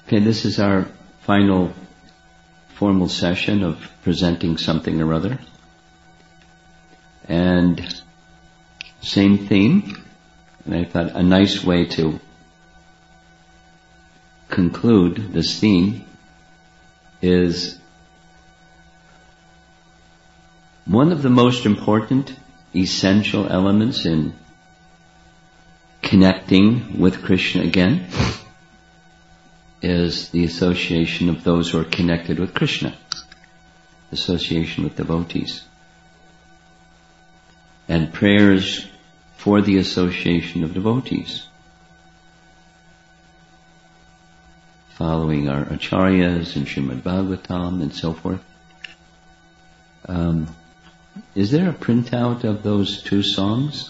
Okay, this is our final formal session of presenting something or other. And same theme. And I thought a nice way to conclude this theme is one of the most important, essential elements in connecting with Krishna again is the association of those who are connected with Krishna, association with devotees. And prayers for the association of devotees, following our acharyas and Srimad Bhagavatam and so forth. Is there a printout of those two songs?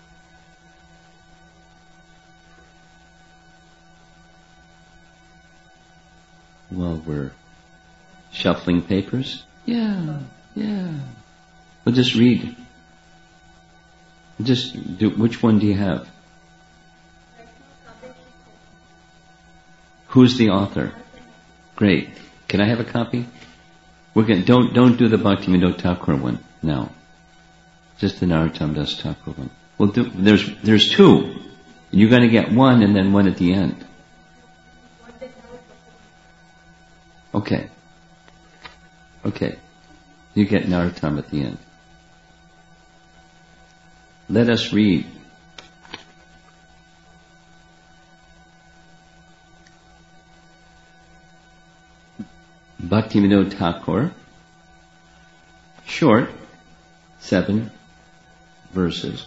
While we're shuffling papers? Yeah. We'll just read. Which one do you have? Who's the author? Great. Can I have a copy? Don't do the Bhaktivinoda Thakur one now. Just the Narottam Das Thakur one. There's two. You're going to get one and then one at the end. Okay. You get Narottam at the end. Let us read. Bhaktivinoda Thakur, short, 7 verses.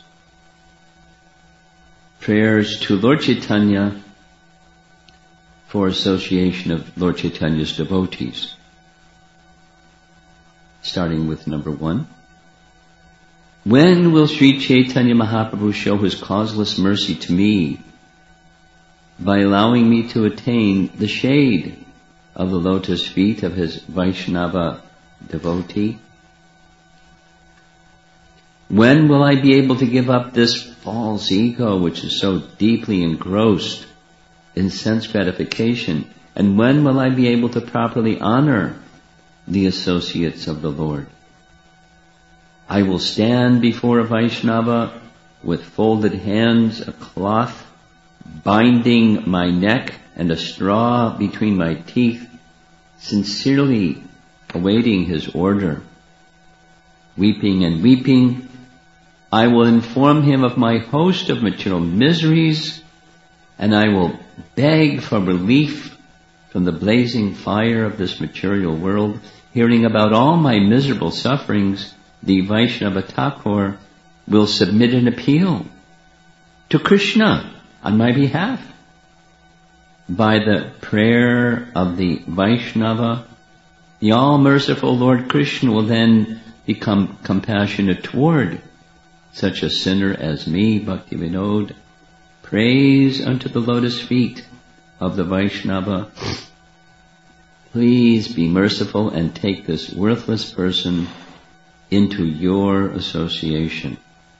Prayers to Lord Chaitanya for association of Lord Chaitanya's devotees. Starting with number 1. When will Sri Chaitanya Mahaprabhu show his causeless mercy to me by allowing me to attain the shade of the lotus feet of his Vaishnava devotee? When will I be able to give up this false ego which is so deeply engrossed in sense gratification? And when will I be able to properly honor the associates of the Lord? I will stand before a Vaishnava with folded hands, a cloth binding my neck, and a straw between my teeth, sincerely awaiting his order. Weeping and weeping, I will inform him of my host of material miseries, and I will beg for relief from the blazing fire of this material world. Hearing about all my miserable sufferings, the Vaishnava Thakur will submit an appeal to Krishna on my behalf. By the prayer of the Vaishnava, the all-merciful Lord Krishna will then become compassionate toward such a sinner as me, Bhaktivinoda. Praise unto the lotus feet of the Vaishnava. Please be merciful and take this worthless person into your association.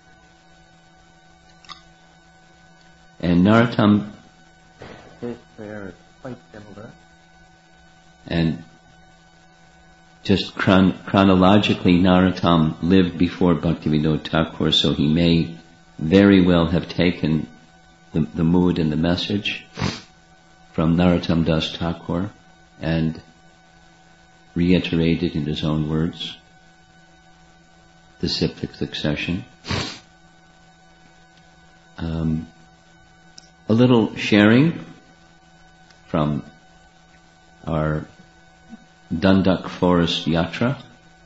And Narottam, his prayer is quite similar. And just chronologically, Narottam lived before Bhaktivinoda Thakur, so he may very well have taken the mood and the message from Narottam Das Thakur and reiterated in his own words the cyclic succession. A little sharing from our Dandak Forest Yatra.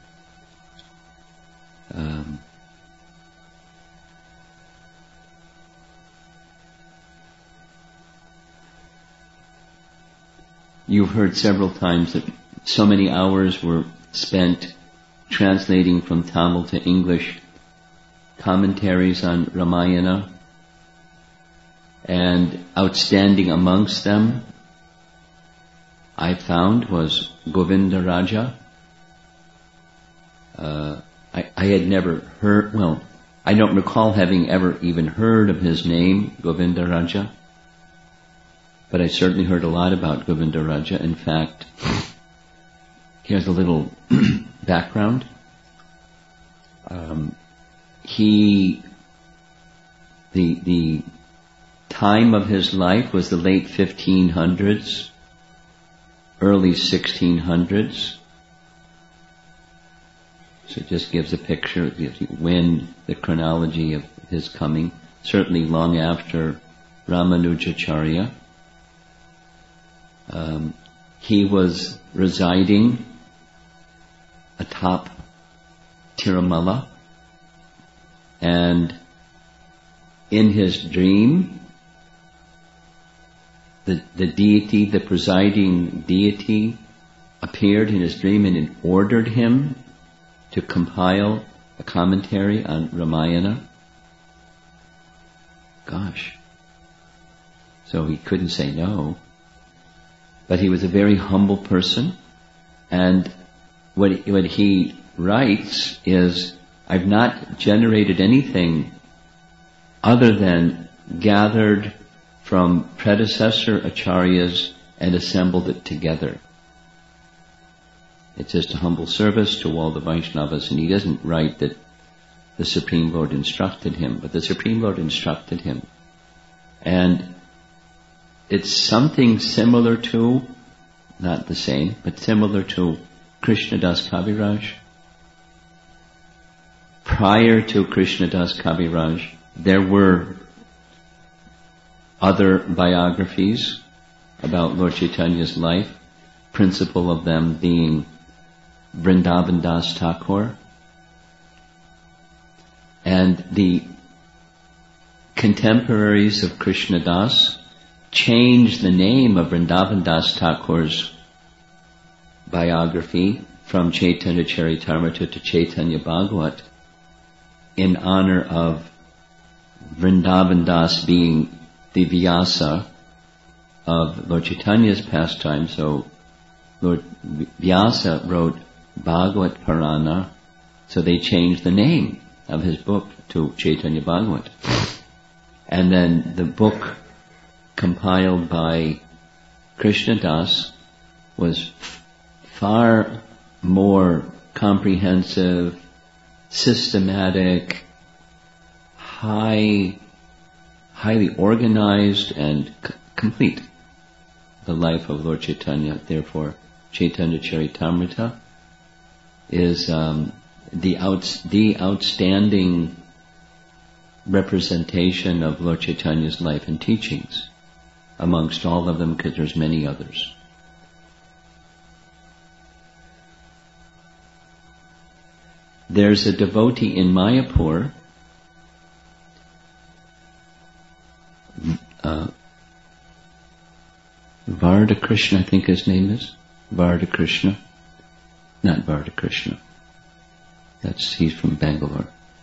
You've heard several times that so many hours were spent translating from Tamil to English commentaries on Ramayana, and outstanding amongst them I found was Govinda Raja. I had never heard, I don't recall having ever even heard of his name, Govinda Raja. but I certainly heard a lot about Govindaraja. In fact, here's a little background. The time of his life was the late 1500s, early 1600s. So it just gives a picture, it gives you when the chronology of his coming, certainly long after Ramanujacharya. He was residing atop Tirumala, and in his dream, the deity, the presiding deity, appeared in his dream and ordered him to compile a commentary on Ramayana. Gosh. So he couldn't say no. But he was a very humble person, and what he writes is, I've not generated anything other than gathered from predecessor acharyas and assembled it together. It's just a humble service to all the Vaishnavas, and he doesn't write that the Supreme Lord instructed him, but the Supreme Lord instructed him. And it's something similar to, not the same, but similar to Krishnadas Kaviraj. Prior to Krishnadas Kaviraj, there were other biographies about Lord Chaitanya's life, principal of them being Vrindavan Das Thakur. And the contemporaries of Krishnadas changed the name of Vrindavan Das Thakur's biography from Chaitanya Charitamrita to Chaitanya Bhagavat in honor of Vrindavan Das being the Vyasa of Lord Chaitanya's pastime. So Lord Vyasa wrote Bhagavat Purana, so they changed the name of his book to Chaitanya Bhagavat. And then the book compiled by Krishnadas was far more comprehensive, systematic, highly organized, and complete. The life of Lord Chaitanya. Therefore, Chaitanya Charitamrita is the outstanding representation of Lord Chaitanya's life and teachings amongst all of them, because there's many others. There's a devotee in Mayapur, Varda Krishna, I think his name is. Varda Krishna. Not Varda Krishna. He's from Bangalore.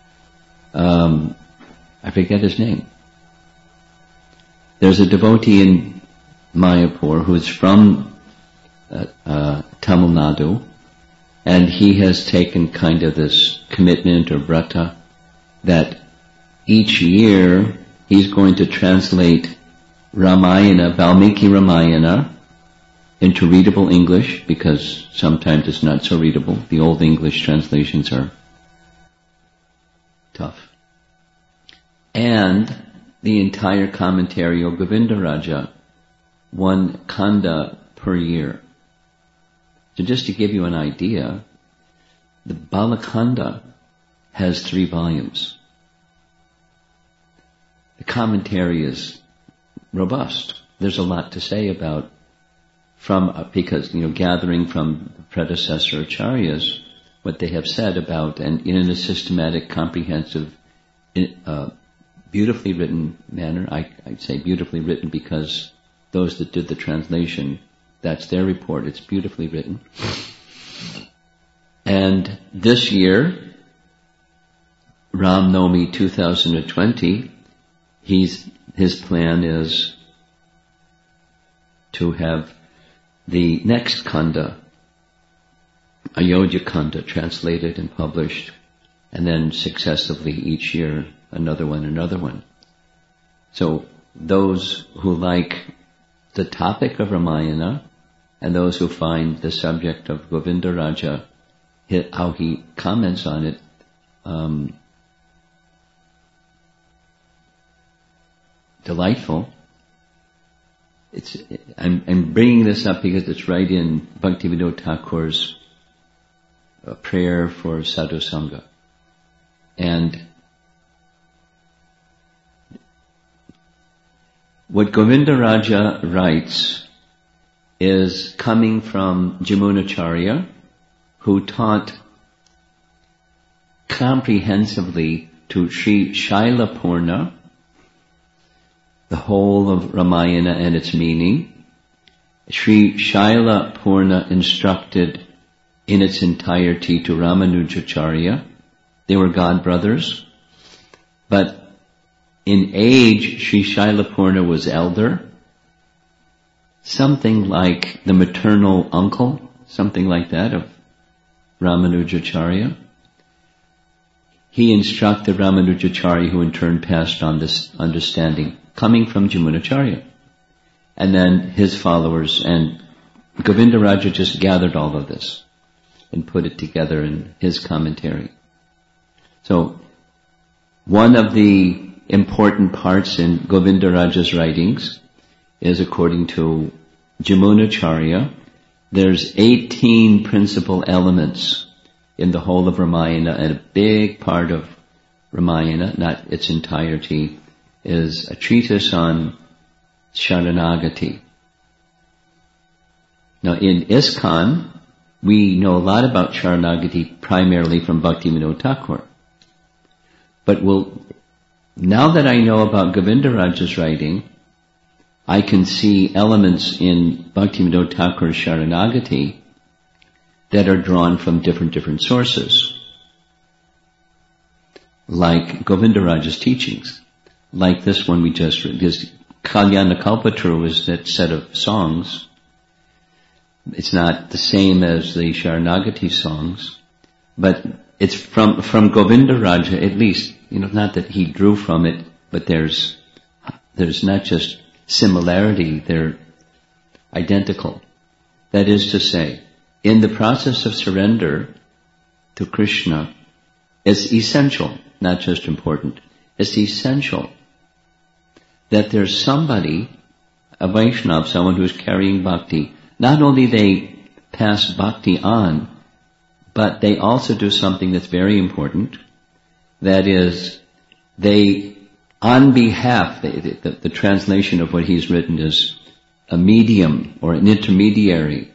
I forget his name. There's a devotee in Mayapur who's from Tamil Nadu, and he has taken kind of this commitment or vrata that each year he's going to translate Ramayana, Valmiki Ramayana, into readable English, because sometimes it's not so readable. The old English translations are tough. And the entire commentary of Govindaraja, one kanda per year. So just to give you an idea, the Balakanda has 3 volumes. The commentary is robust. There's a lot to say about because gathering from the predecessor acharyas what they have said about, and in a systematic, comprehensive, beautifully written manner. I'd say beautifully written because those that did the translation, that's their report. It's beautifully written. And this year, Ram Navami 2020, his plan is to have the next kanda, Ayodhya Kanda, translated and published, and then successively each year another one. So those who like the topic of Ramayana, and those who find the subject of Govindaraja, how he comments on it, delightful. I'm bringing this up because it's right in Bhaktivinoda Thakur's prayer for Sadhu Sangha. And what Govindaraja writes is coming from Jamunacharya, who taught comprehensively to Sri Shailapurna the whole of Ramayana and its meaning. Sri Shailapurna instructed in its entirety to Ramanujacharya. They were god brothers, but in age Sri Shailapurna was elder, something like the maternal uncle, something like that, of Ramanujacharya. He instructed Ramanujacharya, who in turn passed on this understanding, coming from Jamunacharya. And then his followers, and Govindaraja just gathered all of this and put it together in his commentary. So, one of the important parts in Govindaraja's writings is, according to Jamunacharya, there's 18 principal elements in the whole of Ramayana, and a big part of Ramayana, not its entirety, is a treatise on Sharanagati. Now in ISKCON, we know a lot about Sharanagati primarily from Bhaktivinoda Thakur. But now that I know about Govindaraja's writing, I can see elements in Bhaktivinoda Thakur's Sharanagati that are drawn from different sources, like Govindaraja's teachings, like this one we just read. This Kalyana Kalpataru is that set of songs. It's not the same as the Sharanagati songs, but it's from Govindaraja, at least, not that he drew from it, but there's not just similarity, they're identical. That is to say, in the process of surrender to Krishna, it's essential, not just important, it's essential that there's somebody, a Vaishnava, someone who's carrying bhakti. Not only they pass bhakti on, but they also do something that's very important. That is, they, on behalf, the translation of what he's written is a medium or an intermediary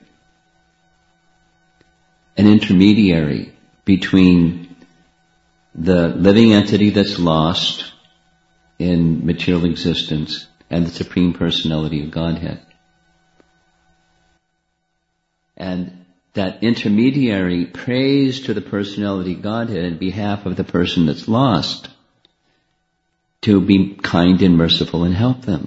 between the living entity that's lost in material existence and the Supreme Personality of Godhead. And that intermediary prays to the Personality of Godhead on behalf of the person that's lost to be kind and merciful and help them.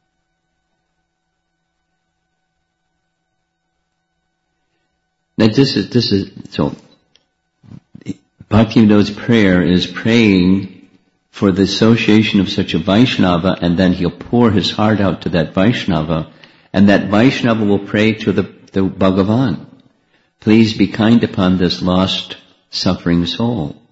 Now this is so Bhaktivinoda's prayer is praying for the association of such a Vaishnava, and then he'll pour his heart out to that Vaishnava, and that Vaishnava will pray to the Bhagavan. Please be kind upon this lost, suffering soul.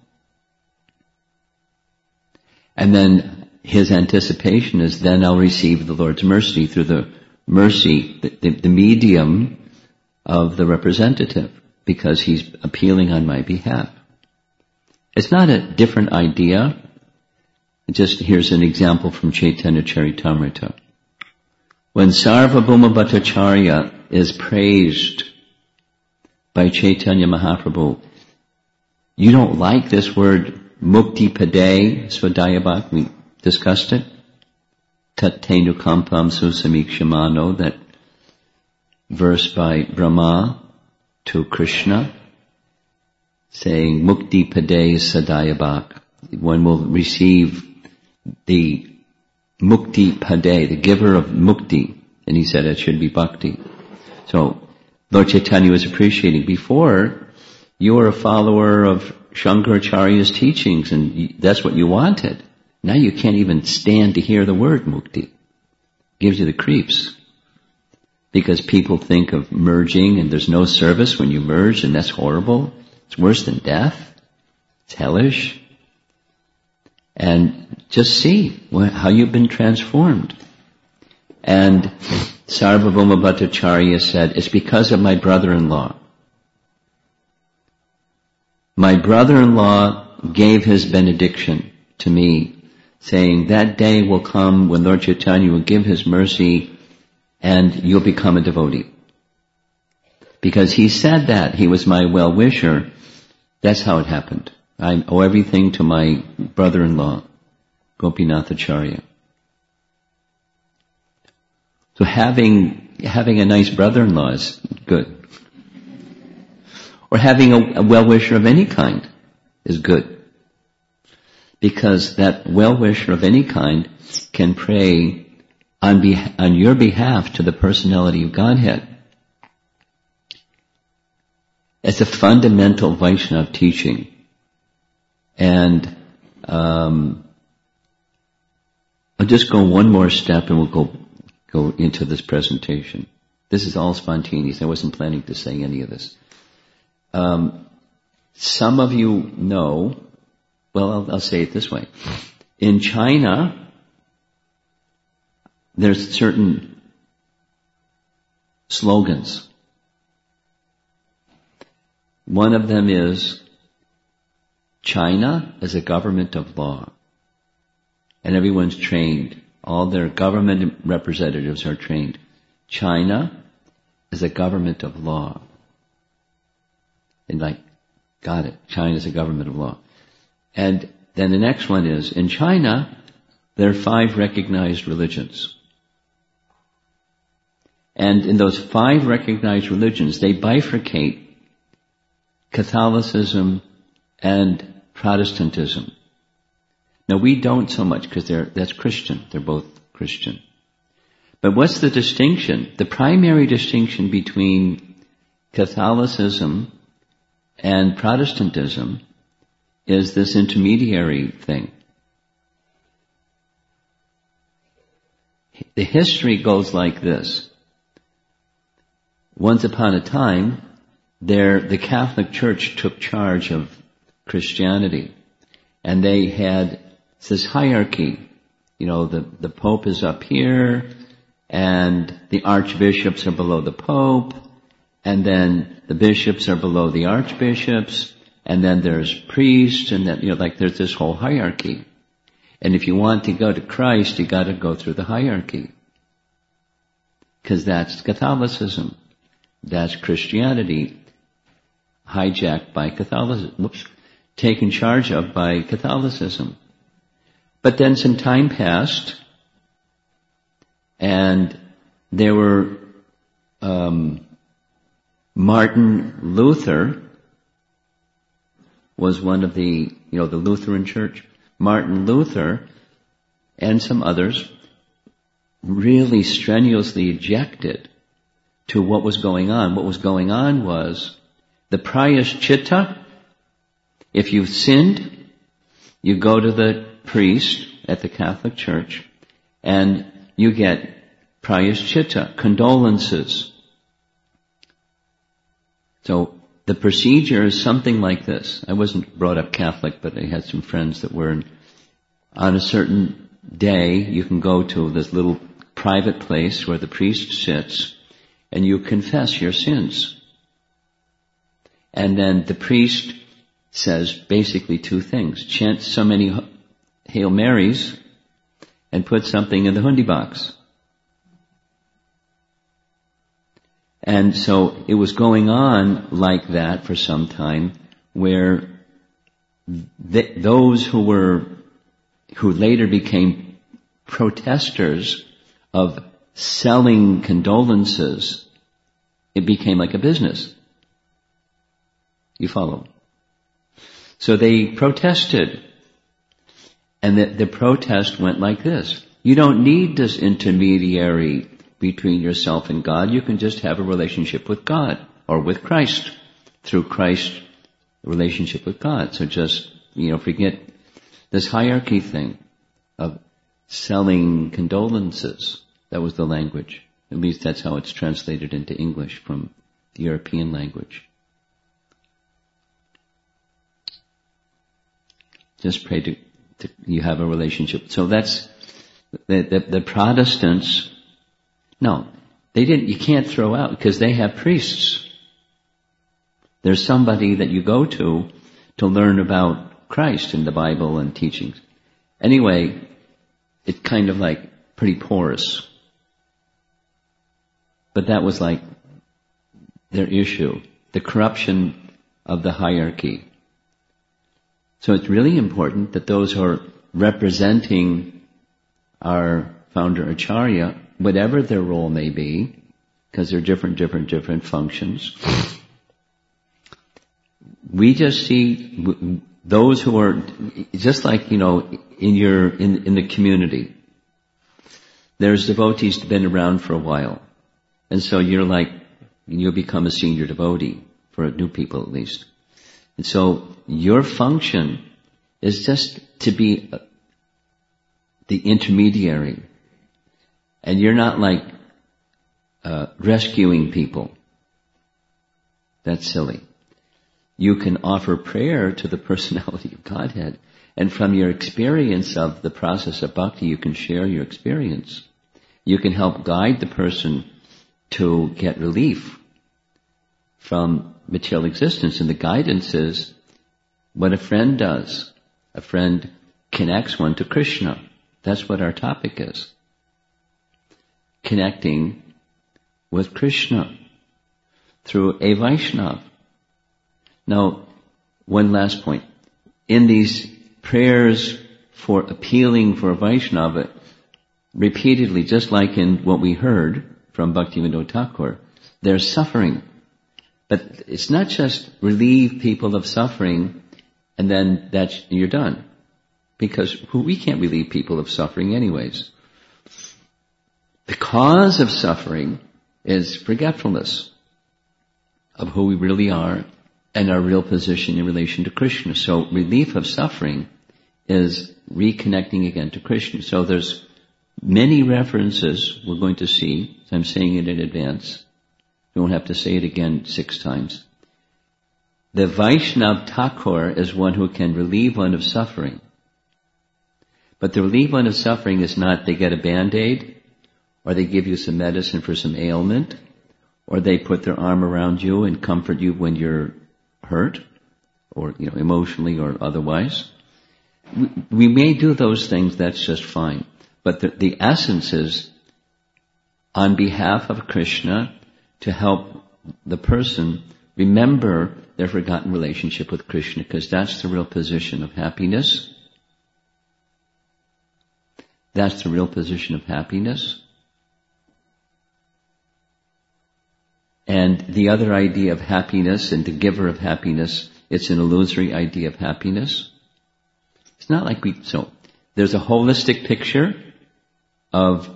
And then his anticipation is, then I'll receive the Lord's mercy through the mercy, the medium of the representative, because he's appealing on my behalf. It's not a different idea. Just here's an example from Chaitanya Charitamrita. When Sarvabhauma Bhattacharya is praised by Chaitanya Mahaprabhu, you don't like this word mukti pade swadhyabhak, we discussed it. Tat tenu kampam susamikshamano, that verse by Brahma to Krishna, saying mukti pade sadhyabhak. One will receive the mukti pade, the giver of mukti, and he said it should be bhakti. So Lord Chaitanya was appreciating, before you were a follower of Shankaracharya's teachings and that's what you wanted. Now you can't even stand to hear the word mukti. Gives you the creeps. because people think of merging and there's no service when you merge, and that's horrible. It's worse than death. It's hellish. And just see how you've been transformed. And Sarvabhauma Bhattacharya said, it's because of my brother-in-law. My brother-in-law gave his benediction to me, saying, that day will come when Lord Chaitanya will give his mercy and you'll become a devotee. Because he said that, he was my well-wisher, that's how it happened. I owe everything to my brother-in-law, Gopinath Acharya. So having a nice brother-in-law is good. Or having a well-wisher of any kind is good. Because that well-wisher of any kind can pray on your behalf to the personality of Godhead. It's a fundamental Vaishnava teaching. And I'll just go one more step and we'll go into this presentation. This is all spontaneous. I wasn't planning to say any of this. Some of you know, well, I'll say it this way. In China, there's certain slogans. One of them is, China is a government of law. And everyone's trained. All their government representatives are trained. China is a government of law. And got it. China is a government of law. And then the next one is, in China, there are 5 recognized religions. And in those 5 recognized religions, they bifurcate Catholicism and Protestantism. Now we don't so much because that's Christian. They're both Christian. But what's the distinction? The primary distinction between Catholicism and Protestantism is this intermediary thing. The history goes like this. Once upon a time, the Catholic Church took charge of Christianity. And they had this hierarchy. You know, the Pope is up here, and the archbishops are below the Pope, and then the bishops are below the archbishops, and then there's priests, and then, there's this whole hierarchy. And if you want to go to Christ, you gotta go through the hierarchy. Because that's Catholicism. That's Christianity hijacked by Catholicism. Taken charge of by Catholicism. But then some time passed, and there were Martin Luther was one of the Lutheran Church. Martin Luther and some others really strenuously objected to what was going on. What was going on was the prayaschitta. If you've sinned, you go to the priest at the Catholic Church and you get prayaschitta, condolences. So the procedure is something like this. I wasn't brought up Catholic, but I had some friends that were. On a certain day, you can go to this little private place where the priest sits and you confess your sins. And then the priest says basically 2 things. Chant so many Hail Marys and put something in the hundi box. And so it was going on like that for some time, where those who later became protesters of selling condolences, it became like a business. You follow? So they protested. And the protest went like this. You don't need this intermediary between yourself and God. You can just have a relationship with God or with Christ through Christ's relationship with God. So just, forget this hierarchy thing of selling condolences. That was the language. At least that's how it's translated into English from the European language. Just pray to you have a relationship. So that's the Protestants. No, they didn't. You can't throw out because they have priests. There's somebody that you go to learn about Christ in the Bible and teachings. Anyway, it's kind of like pretty porous. But that was like their issue, the corruption of the hierarchy. So it's really important that those who are representing our founder Acharya, whatever their role may be, because they're different functions, we just see those who are just like, in the community. There's devotees who've been around for a while. And so you'll become a senior devotee, for new people at least. And so your function is just to be the intermediary. And you're not like rescuing people. That's silly. You can offer prayer to the personality of Godhead. And from your experience of the process of bhakti, you can share your experience. You can help guide the person to get relief from material existence. And the guidance is what a friend does. A friend connects one to Krishna. That's what our topic is. Connecting with Krishna through a Vaishnava. Now, one last point. In these prayers for appealing for a Vaishnava, repeatedly, just like in what we heard from Bhaktivinoda Thakur, there's suffering. But it's not just relieve people of suffering and then you're done. Because we can't relieve people of suffering anyways. The cause of suffering is forgetfulness of who we really are and our real position in relation to Krishna. So relief of suffering is reconnecting again to Krishna. So there's many references we're going to see. So I'm saying it in advance. You won't have to say it again 6 times. The Vaishnava Thakur is one who can relieve one of suffering. But the relief one of suffering is not they get a Band-Aid, or they give you some medicine for some ailment, or they put their arm around you and comfort you when you're hurt, or emotionally or otherwise. We may do those things, that's just fine. But the essence is, on behalf of Krishna, to help the person remember their forgotten relationship with Krishna, because that's the real position of happiness. That's the real position of happiness. And the other idea of happiness and the giver of happiness, it's an illusory idea of happiness. It's not like so there's a holistic picture of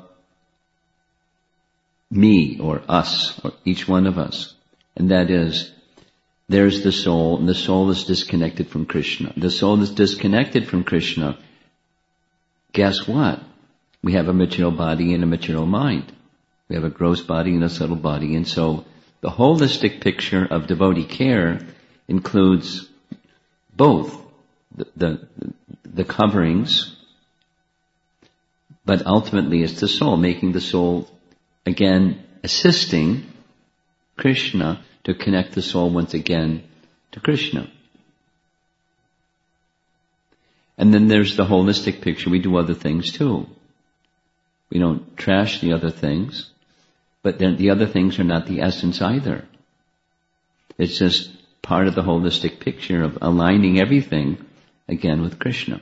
me or us, or each one of us. And that is, there's the soul, and the soul is disconnected from Krishna. The soul is disconnected from Krishna. Guess what? We have a material body and a material mind. We have a gross body and a subtle body. And so the holistic picture of devotee care includes both the coverings, but ultimately it's the soul, making the soul, again, assisting Krishna to connect the soul once again to Krishna. And then there's the holistic picture. We do other things too. We don't trash the other things, but then the other things are not the essence either. It's just part of the holistic picture of aligning everything again with Krishna.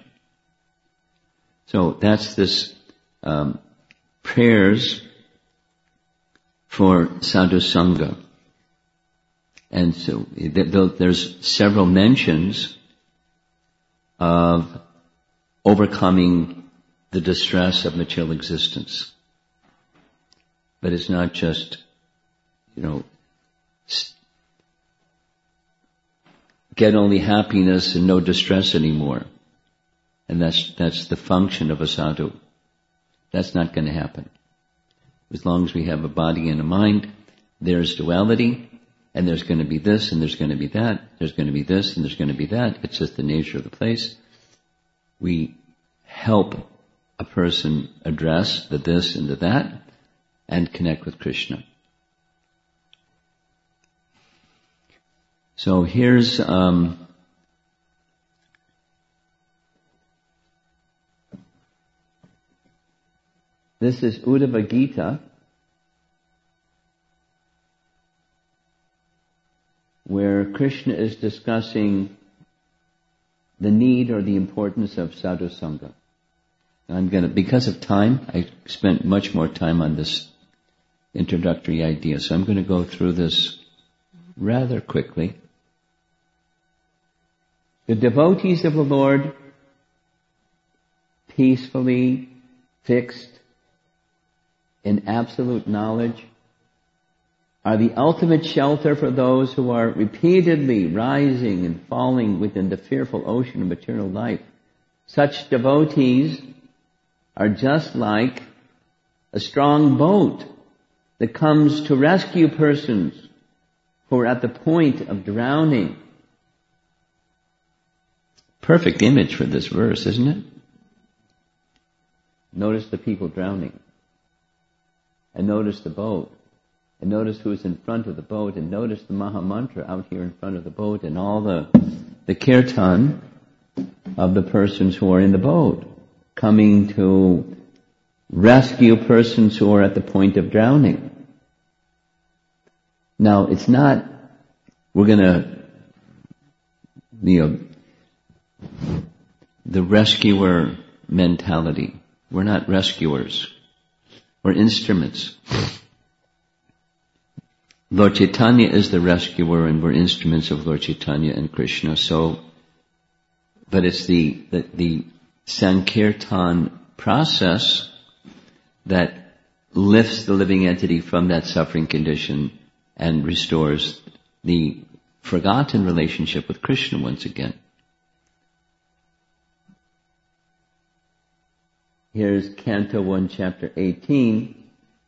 So that's this prayers for sadhu sangha. And so there's several mentions of overcoming the distress of material existence. But it's not just, get only happiness and no distress anymore. And that's the function of a sadhu. That's not going to happen. As long as we have a body and a mind, there's duality, and there's going to be this, and there's going to be that, there's going to be this, and there's going to be that. It's just the nature of the place. We help a person address the this and the that, and connect with Krishna. So here's this is Uddhava Gita, where Krishna is discussing the need or the importance of sadhu sangha. Because of time, I spent much more time on this introductory idea, so I'm going to go through this rather quickly. The devotees of the Lord, peacefully fixed in absolute knowledge, are the ultimate shelter for those who are repeatedly rising and falling within the fearful ocean of material life. Such devotees are just like a strong boat that comes to rescue persons who are at the point of drowning. Perfect image for this verse, isn't it? Notice the people drowning. And notice the boat. And notice who's in front of the boat. And notice the Maha Mantra out here in front of the boat. And all the kirtan of the persons who are in the boat, coming to rescue persons who are at the point of drowning. Now, it's not, we're gonna, the rescuer mentality. We're not rescuers. We're instruments. Lord Chaitanya is the rescuer, and we're instruments of Lord Chaitanya and Krishna. So, but it's the Sankirtan process that lifts the living entity from that suffering condition and restores the forgotten relationship with Krishna once again. Here's Canto 1, Chapter 18.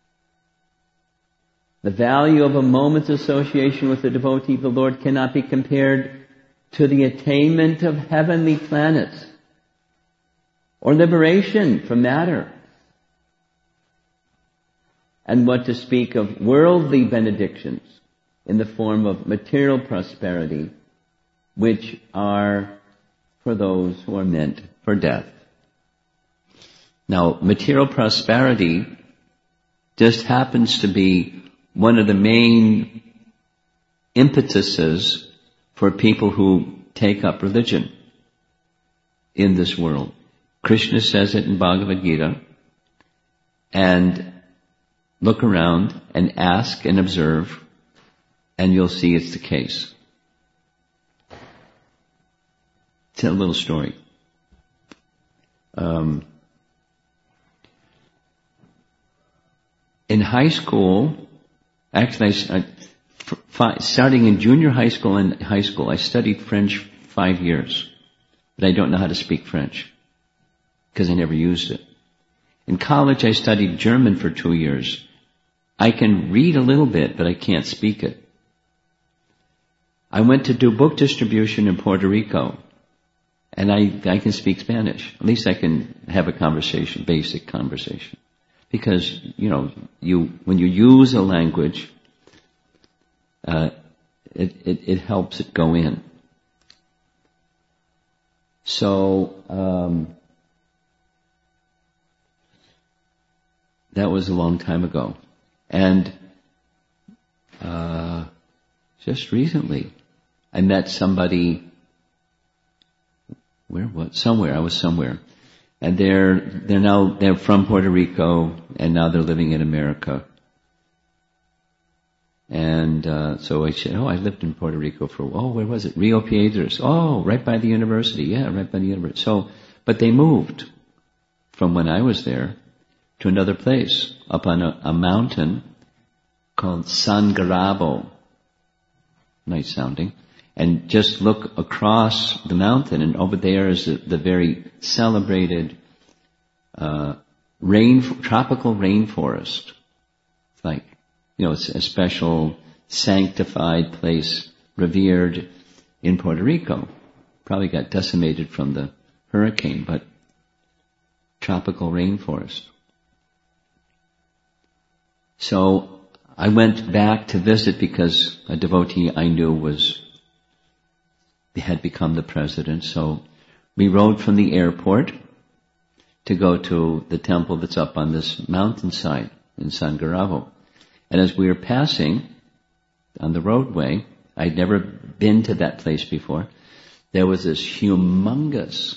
The value of a moment's association with the devotee of the Lord cannot be compared to the attainment of heavenly planets or liberation from matter. And what to speak of worldly benedictions in the form of material prosperity, which are for those who are meant for death. Now, material prosperity just happens to be one of the main impetuses for people who take up religion in this world. Krishna says it in Bhagavad Gita, and look around and ask and observe, and you'll see it's the case. It's a little story. In high school, actually, starting in junior high school and high school, I studied French 5 years, but I don't know how to speak French because I never used it. In college, I studied German for 2 years. I can read a little bit, but I can't speak it. I went to do book distribution in Puerto Rico, and I can speak Spanish. At least I can have a conversation, basic conversation. Because, when you use a language, it helps it go in. So, that was a long time ago. And, just recently, I met somebody, I was somewhere. And they're from Puerto Rico, and now they're living in America. And so I said, I lived in Puerto Rico where was it? Rio Piedras. Right by the university. Yeah, right by the university. So, but they moved from when I was there to another place, up on a mountain called San Garabo. Nice sounding. And just look across the mountain, and over there is the very celebrated tropical rainforest It's a special sanctified place revered in Puerto Rico. Probably got decimated from the hurricane, but tropical rainforest. So I went back to visit because a devotee I knew had become the president. So we rode from the airport to go to the temple that's up on this mountainside in San Garavo. And as we were passing on the roadway, I'd never been to that place before, there was this humongous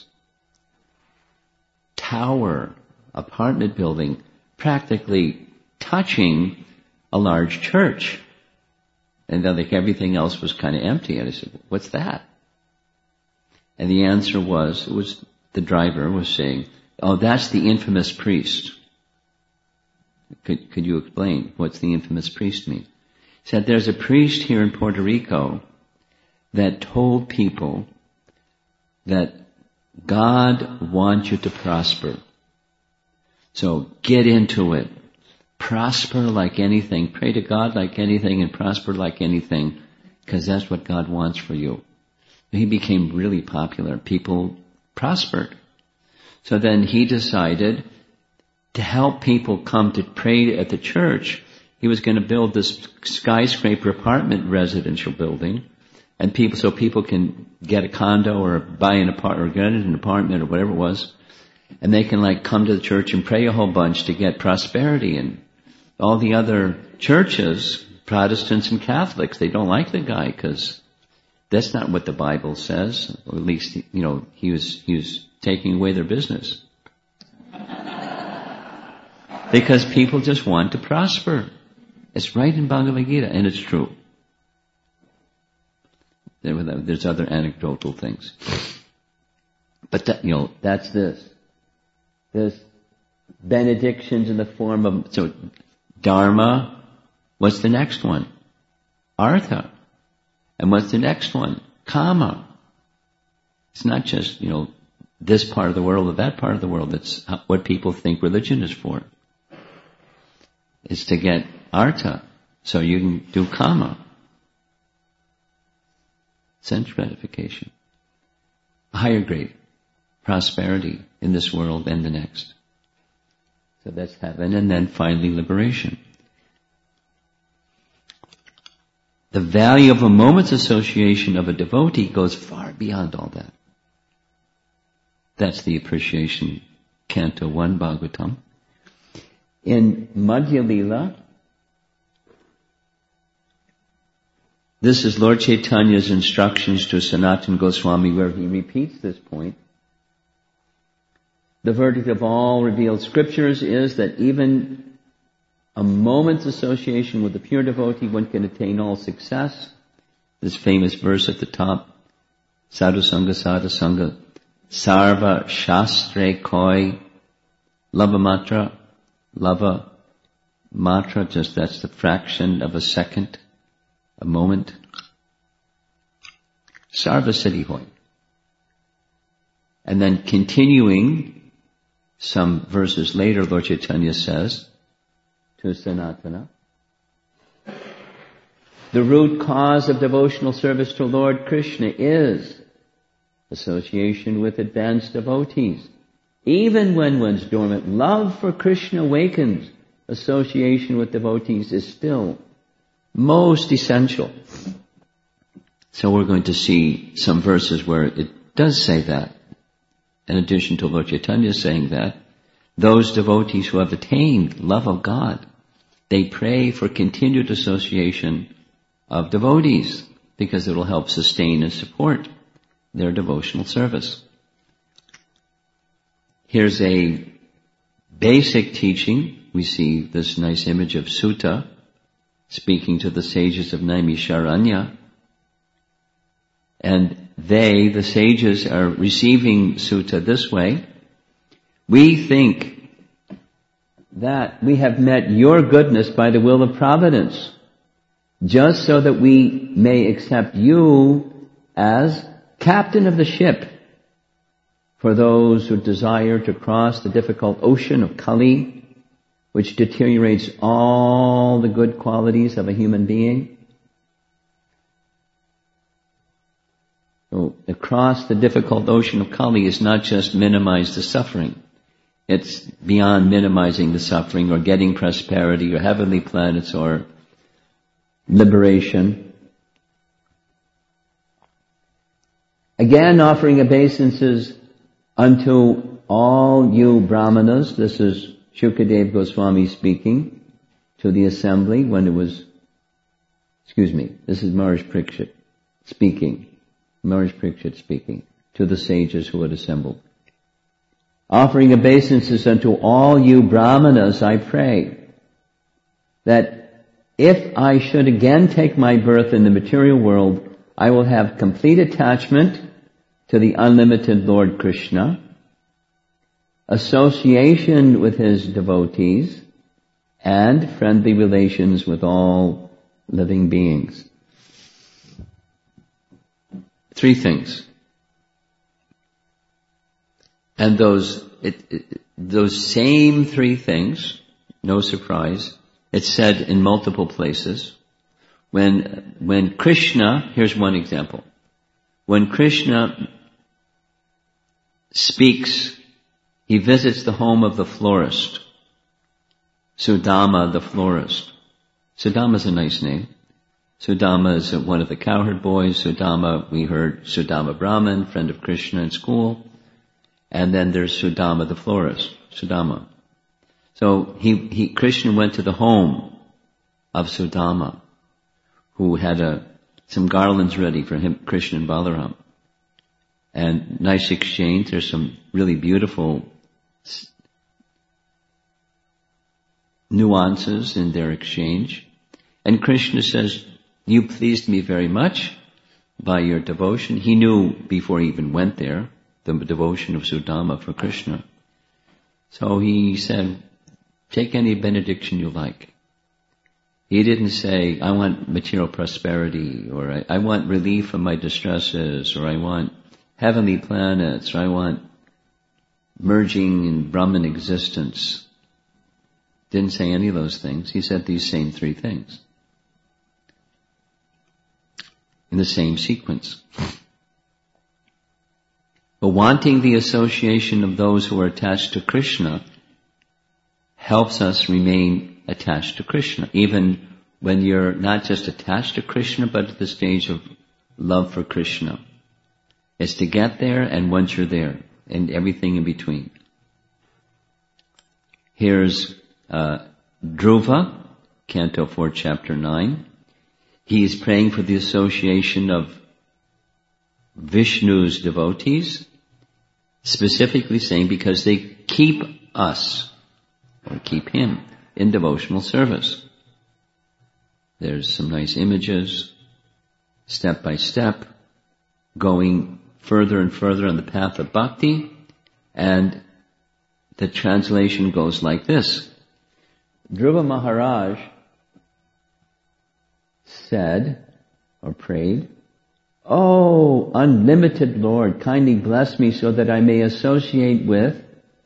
tower, apartment building, practically touching a large church. And then everything else was kind of empty. And I said, what's that? And the answer was, the driver was saying, oh, that's the infamous priest. Could you explain what's the infamous priest mean? He said, there's a priest here in Puerto Rico that told people that God wants you to prosper. So get into it. Prosper like anything. Pray to God like anything and prosper like anything, because that's what God wants for you. He became really popular. People prospered. So then he decided to help people come to pray at the church. He was going to build this skyscraper apartment residential building, and so people can get a condo or buy an apartment or get an apartment or whatever it was, and they can come to the church and pray a whole bunch to get prosperity. And all the other churches, Protestants and Catholics, they don't like the guy because that's not what the Bible says. Or at least, he was taking away their business. Because people just want to prosper. It's right in Bhagavad Gita, and it's true. There's other anecdotal things. But that's this. There's benedictions in the form of, so Dharma, what's the next one? Artha. And what's the next one? Kama. It's not just, this part of the world or that part of the world. That's what people think religion is for. It's to get artha, so you can do kama. Sense gratification. A higher grade. Prosperity in this world and the next. So that's heaven, and then finally liberation. The value of a moment's association of a devotee goes far beyond all that. That's the appreciation, Canto 1, Bhagavatam. In Madhya Lila, this is Lord Chaitanya's instructions to Sanatana Goswami, where he repeats this point. The verdict of all revealed scriptures is that even a moment's association with the pure devotee, one can attain all success. This famous verse at the top, Sadhu Sangha, Sadhu Sangha, Sarva Shastre Koi, Lava Matra, just that's the fraction of a second, a moment. Sarva Siddhi Hoy. And then continuing, some verses later, Lord Chaitanya says to Sanatana, the root cause of devotional service to Lord Krishna is association with advanced devotees. Even when one's dormant love for Krishna awakens, association with devotees is still most essential. So we're going to see some verses where it does say that. In addition to Lord Chaitanya saying that, those devotees who have attained love of God, they pray for continued association of devotees because it will help sustain and support their devotional service. Here's a basic teaching. We see this nice image of Sutta speaking to the sages of Naimisharanya. And they, the sages, are receiving Sutta this way. We think that we have met your goodness by the will of providence, just so that we may accept you as captain of the ship for those who desire to cross the difficult ocean of Kali which deteriorates all the good qualities of a human being. So across the difficult ocean of Kali is not just minimize the suffering. It's beyond minimizing the suffering or getting prosperity or heavenly planets or liberation. Again, offering obeisances unto all you brahmanas. This is Shukadev Goswami speaking to the assembly when it was, this is Maharaj Parikshit speaking. Maharaj Parikshit speaking to the sages who had assembled. Offering obeisances unto all you brahmanas, I pray that if I should again take my birth in the material world, I will have complete attachment to the unlimited Lord Krishna, association with his devotees, and friendly relations with all living beings. 3 things. And those same 3 things, no surprise, it's said in multiple places. When Krishna, here's one example. When Krishna speaks, he visits the home of the florist, Sudama the florist. Sudama is a nice name. Sudama is one of the cowherd boys. Sudama, we heard Sudama Brahman, friend of Krishna in school. And then there's Sudama the florist, Sudama. So Krishna went to the home of Sudama, who had some garlands ready for him, Krishna and Balaram. And nice exchange. There's some really beautiful nuances in their exchange. And Krishna says, you pleased me very much by your devotion. He knew before he even went there, the devotion of Sudama for Krishna. So he said, take any benediction you like. He didn't say, I want material prosperity, or I want relief from my distresses, or I want heavenly planets, or I want merging in Brahman existence. Didn't say any of those things. He said these same 3 things in the same sequence. But wanting the association of those who are attached to Krishna helps us remain attached to Krishna, even when you're not just attached to Krishna, but at the stage of love for Krishna. It's to get there, and once you're there, and everything in between. Here's Dhruva, Canto 4, Chapter 9. He is praying for the association of Vishnu's devotees, specifically saying because they keep us, or keep him, in devotional service. There's some nice images, step by step, going further and further on the path of bhakti, and the translation goes like this. Dhruva Maharaj said, or prayed, "Oh, unlimited Lord, kindly bless me so that I may associate with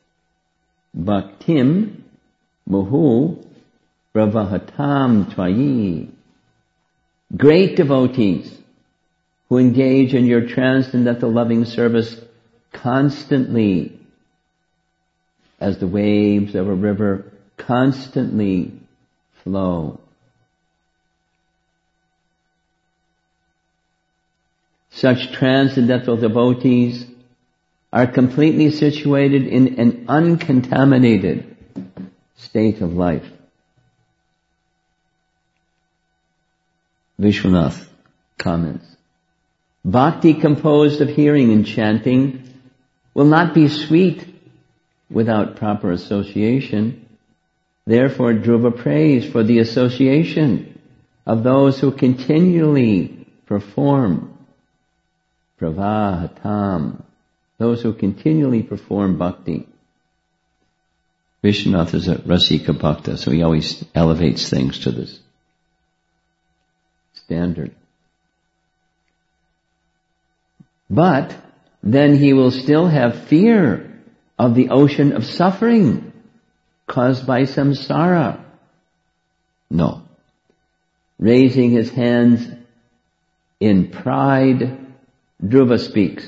Bhaktim Muhu Bravahatam Tvayi, great devotees who engage in your transcendental loving service constantly, as the waves of a river constantly flow." Such transcendental devotees are completely situated in an uncontaminated state of life. Vishwanath comments, bhakti composed of hearing and chanting will not be sweet without proper association. Therefore, Dhruva prays for the association of those who continually perform Pravahatam, those who continually perform bhakti. Vishwanath is a Rasika Bhakta, so he always elevates things to this standard. But then he will still have fear of the ocean of suffering caused by samsara? No. Raising his hands in pride, Dhruva speaks.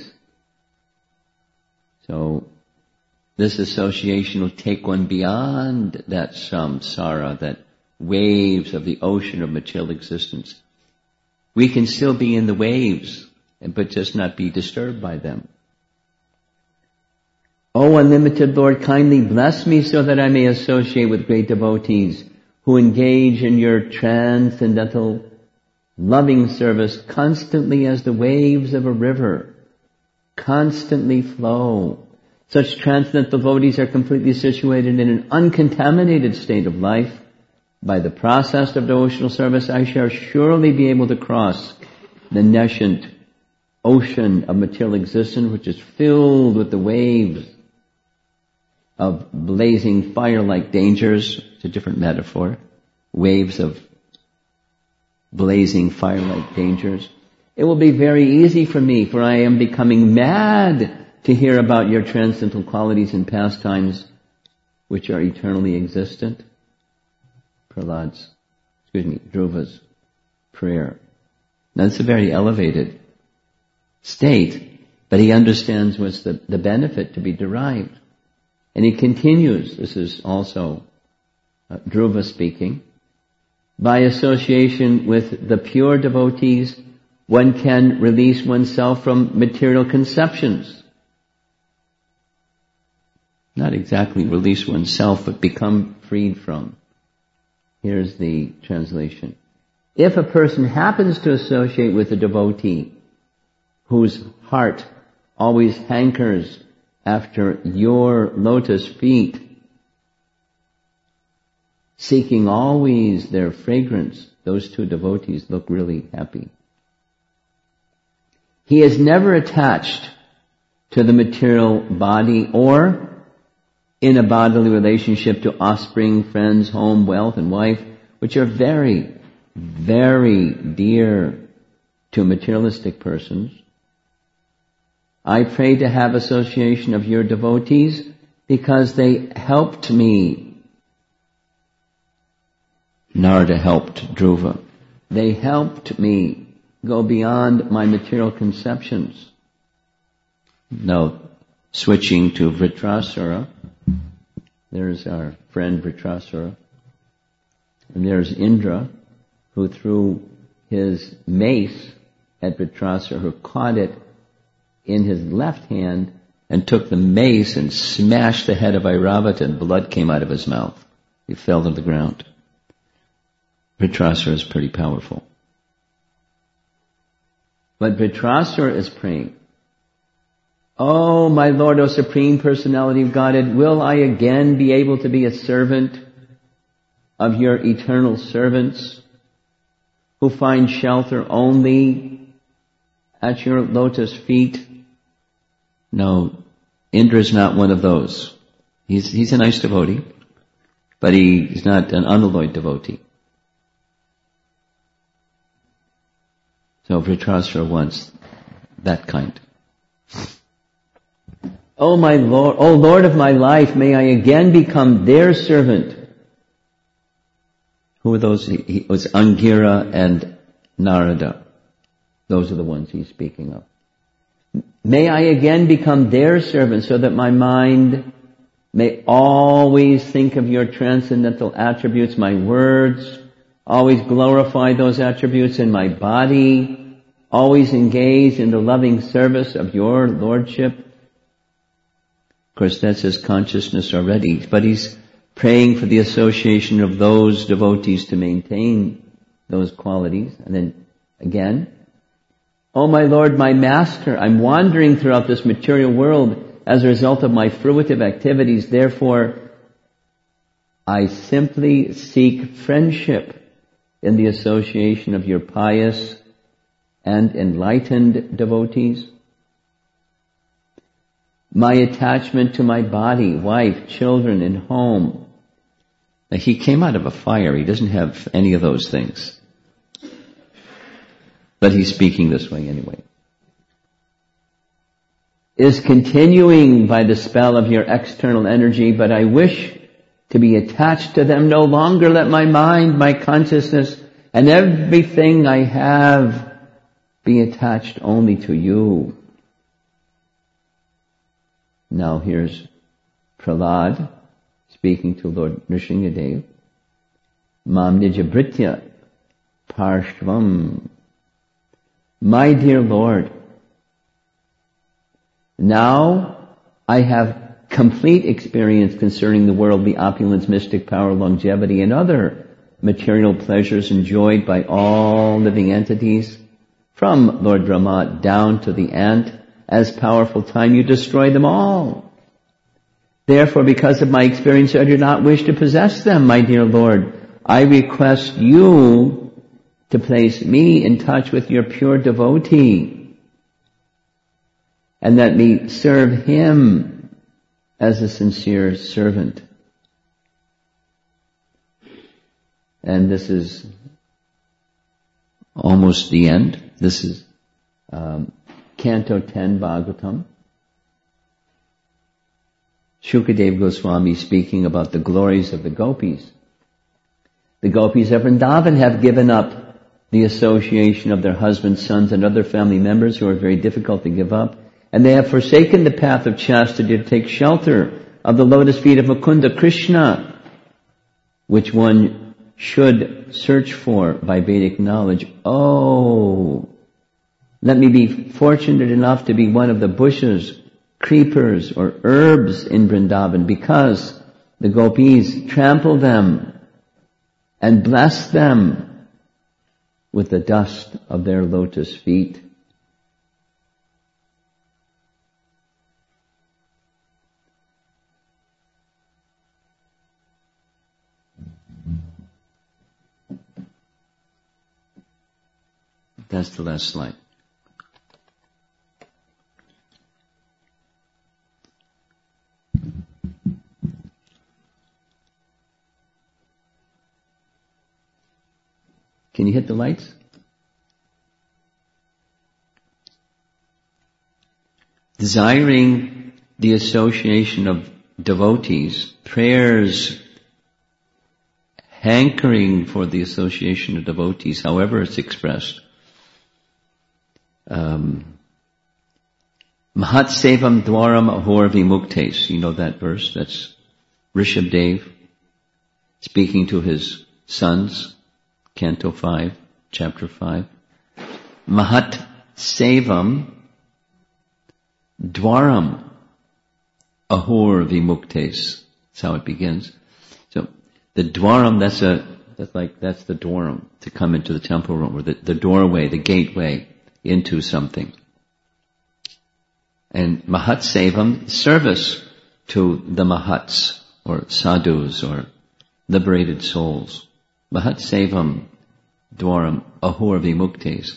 So, this association will take one beyond that samsara, that waves of the ocean of material existence. We can still be in the waves, but just not be disturbed by them. O unlimited Lord, kindly bless me so that I may associate with great devotees who engage in your transcendental loving service constantly as the waves of a river constantly flow. Such transcendental devotees are completely situated in an uncontaminated state of life. By the process of devotional service, I shall surely be able to cross the nascent ocean of material existence, which is filled with the waves of blazing fire-like dangers. It's a different metaphor. Waves of blazing fire-like dangers. It will be very easy for me, for I am becoming mad to hear about your transcendental qualities and pastimes, which are eternally existent. Dhruva's prayer. Now, it's a very elevated state, but he understands what's the benefit to be derived. And he continues, this is also Dhruva speaking, by association with the pure devotees, one can release oneself from material conceptions. Not exactly release oneself, but become freed from. Here's the translation. If a person happens to associate with a devotee whose heart always hankers after your lotus feet, seeking always their fragrance, those two devotees look really happy. He is never attached to the material body or in a bodily relationship to offspring, friends, home, wealth, and wife, which are very, very dear to materialistic persons. I pray to have association of your devotees because they helped me. Narada helped Dhruva. They helped me go beyond my material conceptions. Now, switching to Vritrasura, there's our friend Vritrasura, and there's Indra, who threw his mace at Vritrasura, who caught it in his left hand and took the mace and smashed the head of Airavata, and blood came out of his mouth. He fell to the ground. Vritrasura is pretty powerful. But Vritrasura is praying, "Oh, my Lord, O Supreme Personality of Godhead, will I again be able to be a servant of your eternal servants who find shelter only at your lotus feet?" No, Indra is not one of those. He's a nice devotee, but he's not an unalloyed devotee. So Vritrasura wants that kind. "Oh my Lord, oh Lord of my life, may I again become their servant." Who are those? It was Angira and Narada. Those are the ones he's speaking of. "May I again become their servant so that my mind may always think of your transcendental attributes, my words always glorify those attributes in my body, always engage in the loving service of your Lordship." Of course, that's his consciousness already, but he's praying for the association of those devotees to maintain those qualities. And then again, "Oh my Lord, my Master, I'm wandering throughout this material world as a result of my fruitive activities. Therefore, I simply seek friendship in the association of your pious and enlightened devotees. My attachment to my body, wife, children, and home." Now, he came out of a fire. He doesn't have any of those things. But he's speaking this way anyway. "Is continuing by the spell of your external energy, but I wish to be attached to them. No longer let my mind, my consciousness, and everything I have be attached only to you. Now here's Prahlad speaking to Lord Nrsingadev. Mam nijabritya parshvam. My dear Lord, now I have complete experience concerning the worldly opulence, mystic power, longevity, and other material pleasures enjoyed by all living entities, from Lord Brahma down to the ant. As powerful time, you destroy them all. Therefore, because of my experience, I do not wish to possess them, my dear Lord. I request you to place me in touch with your pure devotee, and let me serve him as a sincere servant. And this is almost the end. This is Canto 10, Bhagavatam. Shukadeva Goswami speaking about the glories of the gopis. The gopis of Vrindavan have given up the association of their husbands, sons, and other family members who are very difficult to give up. And they have forsaken the path of chastity to take shelter of the lotus feet of Mukunda Krishna, which one should search for by Vedic knowledge. Oh, let me be fortunate enough to be one of the bushes, creepers, or herbs in Vrindavan, because the gopis trample them and bless them with the dust of their lotus feet. That's the last slide. Can you hit the lights? Desiring the association of devotees, prayers, hankering for the association of devotees, however it's expressed. Mahat Sevam Dwaram Ahor Vimuktes. You know that verse? That's Rishabdev speaking to his sons. Canto 5, Chapter 5. Mahat Sevam Dwaram Ahor Vimuktes. That's how it begins. So the Dwaram, that's the Dwaram to come into the temple room, or the doorway, the gateway into something. And Mahat Sevam, service to the Mahats, or sadhus, or liberated souls. Mahat Sevam Dwaram Ahor Vimuktes.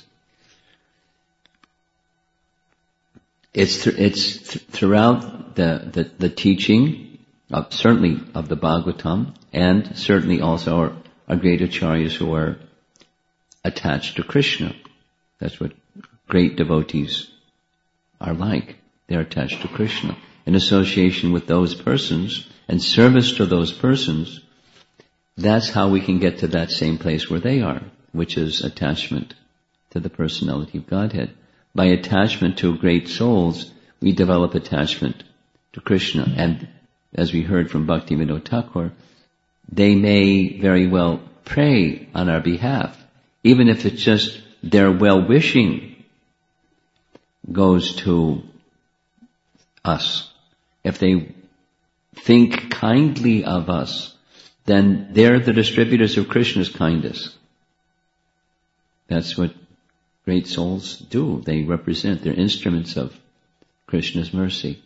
It's throughout the teaching of, certainly of the Bhagavatam, and certainly also our great acharyas who are attached to Krishna. That's what great devotees are like. They're attached to Krishna. In association with those persons and service to those persons, that's how we can get to that same place where they are, which is attachment to the personality of Godhead. By attachment to great souls, we develop attachment to Krishna. And as we heard from Bhaktivinoda Thakur, they may very well pray on our behalf, even if it's just their well-wishing goes to us. If they think kindly of us, then they're the distributors of Krishna's kindness. That's what great souls do. They represent, they're instruments of Krishna's mercy.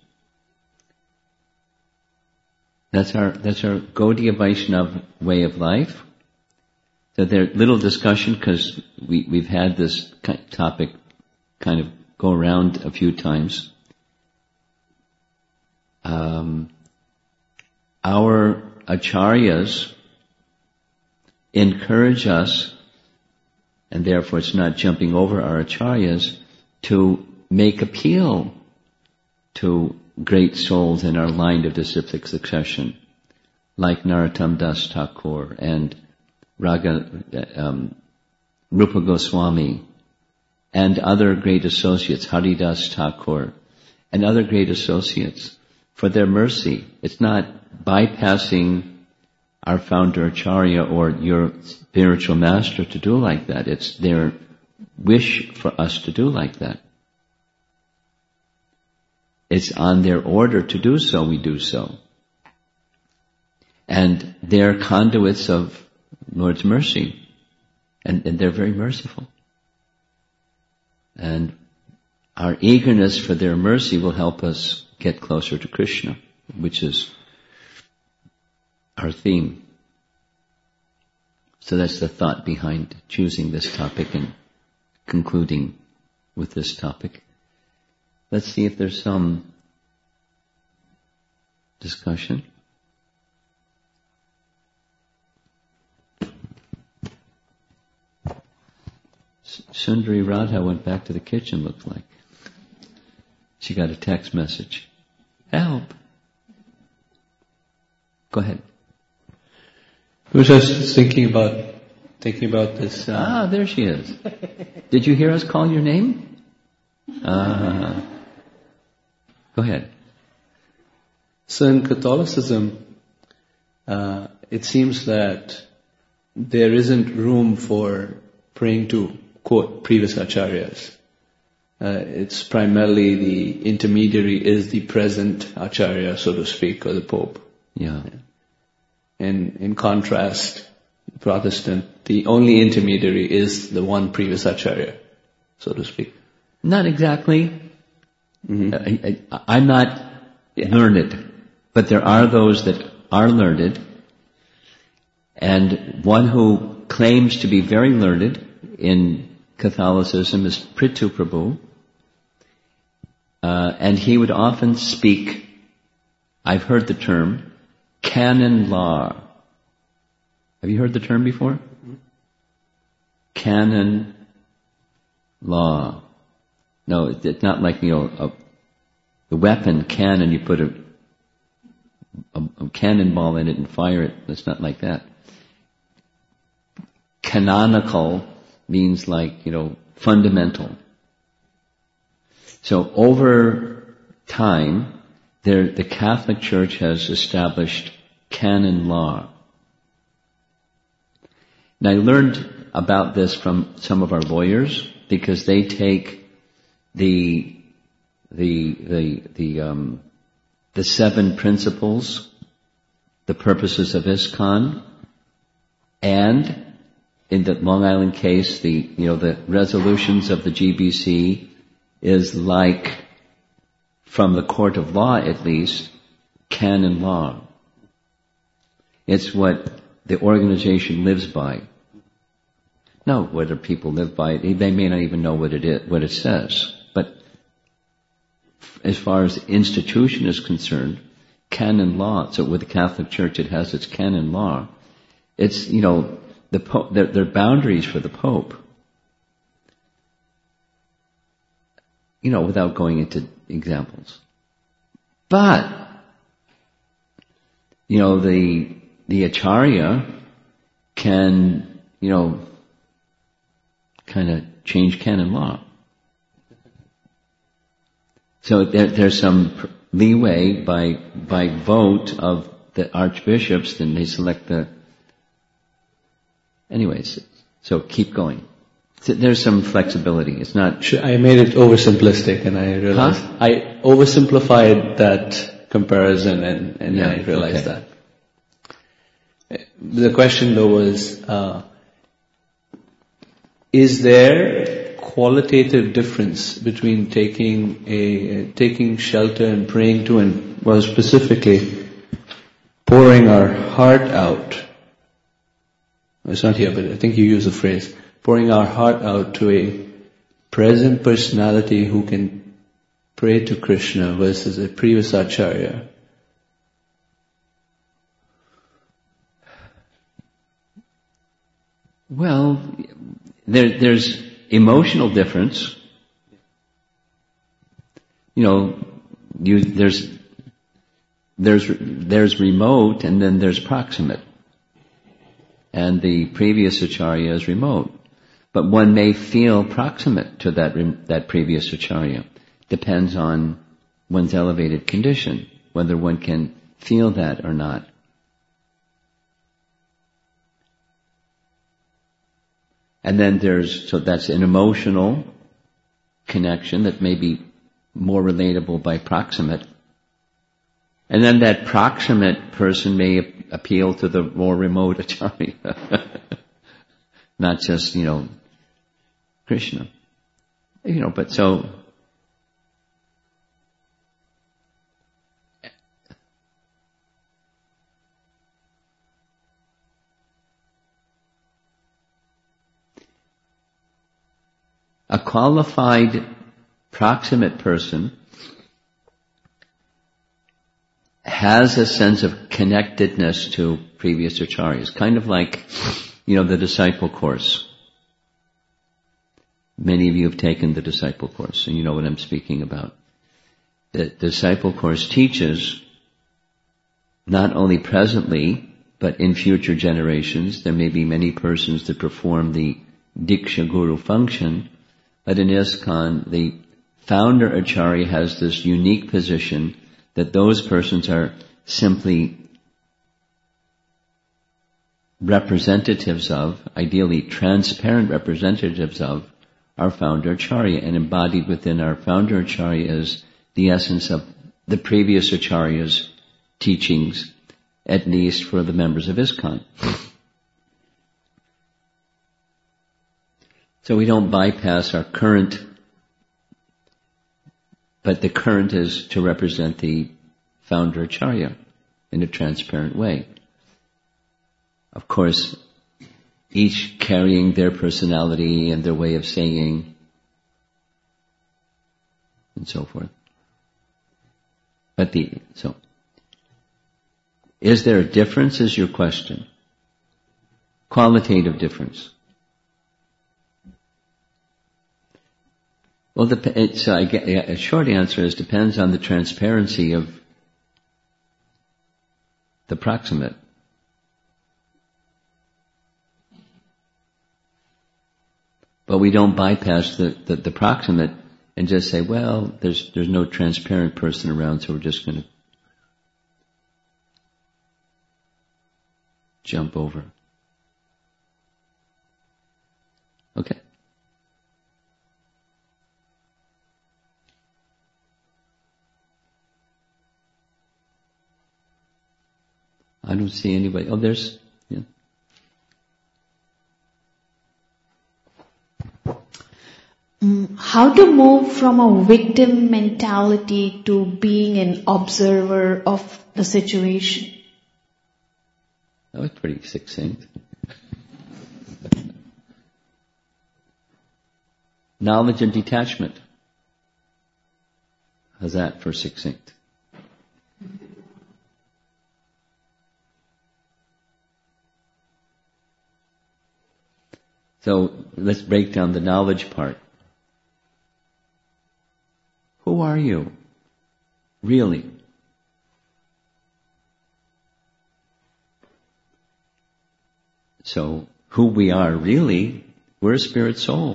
That's our Gaudiya Vaishnava way of life. So there's little discussion because we've had this topic kind of go around a few times. Our acharyas encourage us, and therefore it's not jumping over our acharyas, to make appeal to great souls in our line of disciplic succession. like Narottam Das Thakur and Rupa Goswami and other great associates, Haridas Thakur and other great associates, for their mercy. It's not bypassing our founder Acharya or your spiritual master to do like that. It's their wish for us to do like that. It's on their order to do so, we do so. And they're conduits of Lord's mercy. And they're very merciful. And our eagerness for their mercy will help us get closer to Krishna, which is our theme. So that's the thought behind choosing this topic and concluding with this topic. Let's see if there's some discussion. Sundari Radha went back to the kitchen, looks like. She got a text message. Help! Go ahead. I was just thinking about this. There she is. Did you hear us call your name? Go ahead. So in Catholicism, it seems that there isn't room for praying to, quote, previous acharyas. It's primarily the intermediary is the present acharya, so to speak, or the Pope. Yeah. And in contrast, Protestant, the only intermediary is the one previous acharya, so to speak. Not exactly. Mm-hmm. I'm not learned, but there are those that are learned, and one who claims to be very learned in Catholicism is Prithu Prabhu, and he would often speak, I've heard the term, canon law. Have you heard the term before? Mm-hmm. Canon law. No, it's not like, the weapon cannon, you put a cannonball in it and fire it. It's not like that. Canonical means like, fundamental. So over time, the Catholic Church has established canon law. And I learned about this from some of our lawyers because they take the 7 principles, the purposes of ISKCON, and in the Long Island case, the resolutions of the GBC is like, from the court of law at least, canon law. It's what the organization lives by. Now, whether people live by it, they may not even know what it says. But as far as the institution is concerned, canon law, so with the Catholic Church it has its canon law. It's, the Pope, there are boundaries for the Pope. Without going into examples. But, the Acharya can, kind of change canon law. So there's some leeway by vote of the archbishops, then they select anyways, so keep going. So there's some flexibility. It's not... I made it oversimplistic and I realized... Huh? I oversimplified that comparison and I realized that. The question though was, is there qualitative difference between taking shelter and praying to, and well, specifically pouring our heart out? It's not here, but I think you use the phrase, pouring our heart out to a present personality who can pray to Krishna versus a previous acharya. Well, there's emotional difference. there's remote and then there's proximate. And the previous acharya is remote. But one may feel proximate to that previous acharya. Depends on one's elevated condition, whether one can feel that or not. And then so that's an emotional connection that may be more relatable by proximate. And then that proximate person may appeal to the more remote acharya. Not just, Krishna. But so, a qualified proximate person has a sense of connectedness to previous acharyas, kind of like, the disciple course. Many of you have taken the disciple course, and you know what I'm speaking about. The disciple course teaches not only presently, but in future generations. There may be many persons that perform the Diksha Guru function, but in ISKCON, the founder acharya has this unique position that those persons are simply representatives of, ideally transparent representatives of, our founder acharya, and embodied within our founder acharya is the essence of the previous acharya's teachings, at least for the members of ISKCON. So we don't bypass our current, but the current is to represent the founder acharya in a transparent way. Of course, each carrying their personality and their way of saying, and so forth. But is there a difference is your question? Qualitative difference. Well, a short answer is depends on the transparency of the proximate. But we don't bypass the proximate and just say, well, there's no transparent person around, so we're just going to jump over. Okay. I don't see anybody. Oh, there's, yeah. How to move from a victim mentality to being an observer of the situation? That was pretty succinct. Knowledge and detachment. How's that for succinct? So let's break down the knowledge part. Who are you? Really? So, who we are really, we're a spirit soul.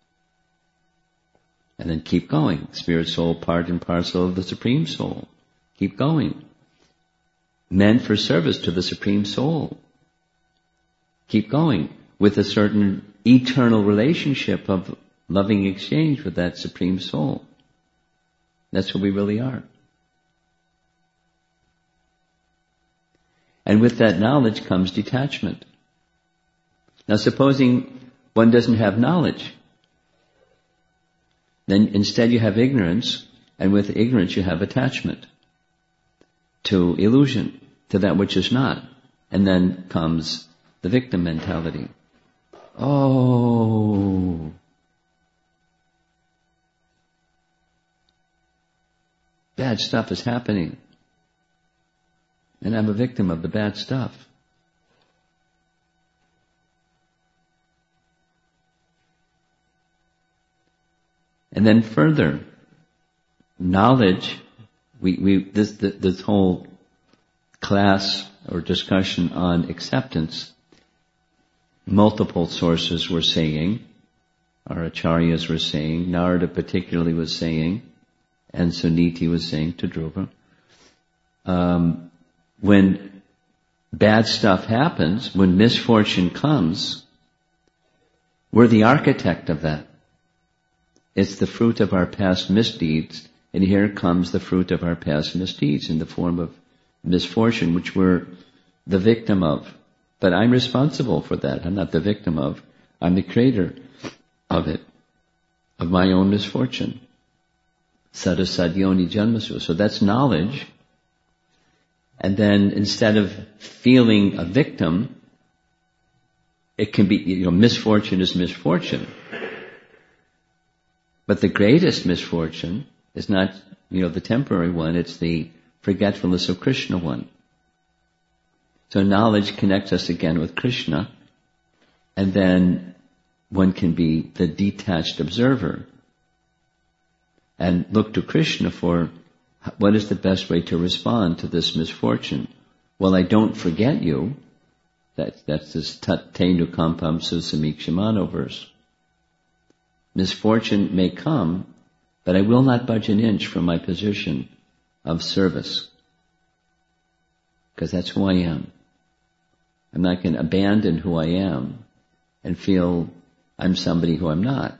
And then keep going. Spirit soul, part and parcel of the Supreme Soul. Keep going. Meant for service to the Supreme Soul. Keep going. With a certain eternal relationship of loving exchange with that Supreme Soul. That's who we really are. And with that knowledge comes detachment. Now supposing one doesn't have knowledge, then instead you have ignorance, and with ignorance you have attachment to illusion, to that which is not. And then comes the victim mentality. Oh, bad stuff is happening, and I'm a victim of the bad stuff. And then further, knowledge, this whole class or discussion on acceptance, multiple sources were saying, our acharyas were saying, Narada particularly was saying, and Suniti was saying to Dhruva, when bad stuff happens, when misfortune comes, we're the architect of that. It's the fruit of our past misdeeds, and here comes the fruit of our past misdeeds in the form of misfortune, which we're the victim of. But I'm responsible for that. I'm not the victim of. I'm the creator of it, of my own misfortune. Sadasadyoni janmasu. So that's knowledge. And then instead of feeling a victim, it can be, misfortune is misfortune. But the greatest misfortune is not, the temporary one, it's the forgetfulness of Krishna one. So knowledge connects us again with Krishna, and then one can be the detached observer and look to Krishna for what is the best way to respond to this misfortune. Well, I don't forget you. That's this Tenu Kampam Susamikshimano verse. Misfortune may come, but I will not budge an inch from my position of service. Because that's who I am. I'm not going to abandon who I am and feel I'm somebody who I'm not.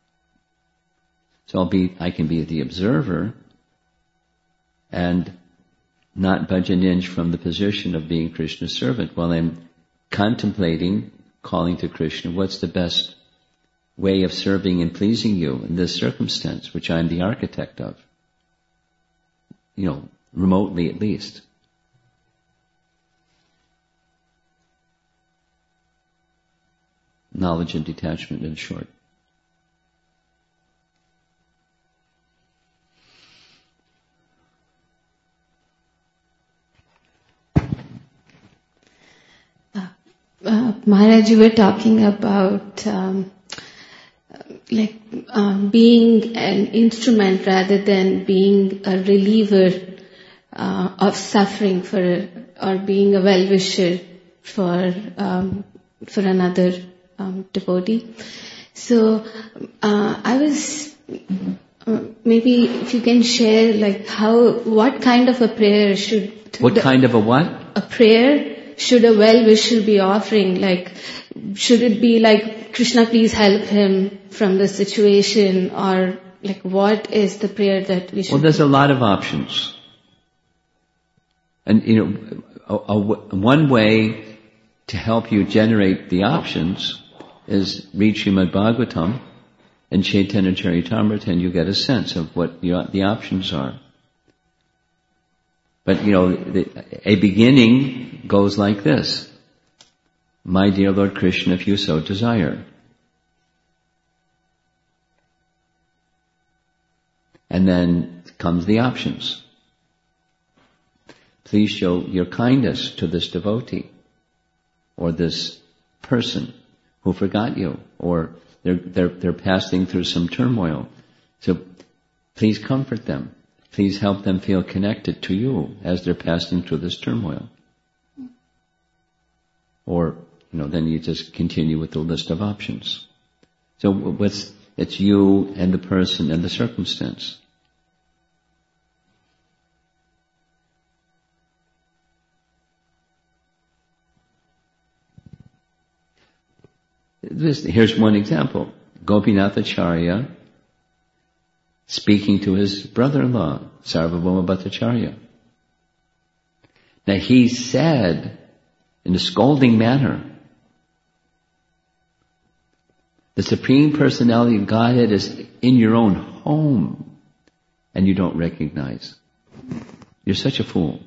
So I can be the observer and not budge an inch from the position of being Krishna's servant while I'm contemplating, calling to Krishna, what's the best way of serving and pleasing you in this circumstance, which I'm the architect of. Remotely at least. Knowledge and detachment in short. Maharaj, you were talking about being an instrument rather than being a reliever of suffering or being a well-wisher for another devotee. So I was maybe if you can share what kind of a prayer should what kind of a what? A prayer should a well-wisher be offering? Should it be Krishna, please help him from the situation, or what is the prayer that we should? Well, there's a lot of options, and one way to help you generate the options is read Srimad Bhagavatam and Chaitanya Charitamrita, and you get a sense of what the options are. But a beginning goes like this: my dear Lord Krishna, if you so desire. And then comes the options. Please show your kindness to this devotee, or this person who forgot you, or they're passing through some turmoil. So please comfort them. Please help them feel connected to you as they're passing through this turmoil. Or, then you just continue with the list of options. So it's you and the person and the circumstance. Here's one example. Gopinath Acharya speaking to his brother-in-law, Sarvabhauma Bhattacharya. Now he said, in a scolding manner, the Supreme Personality of Godhead is in your own home, and you don't recognize. You're such a fool.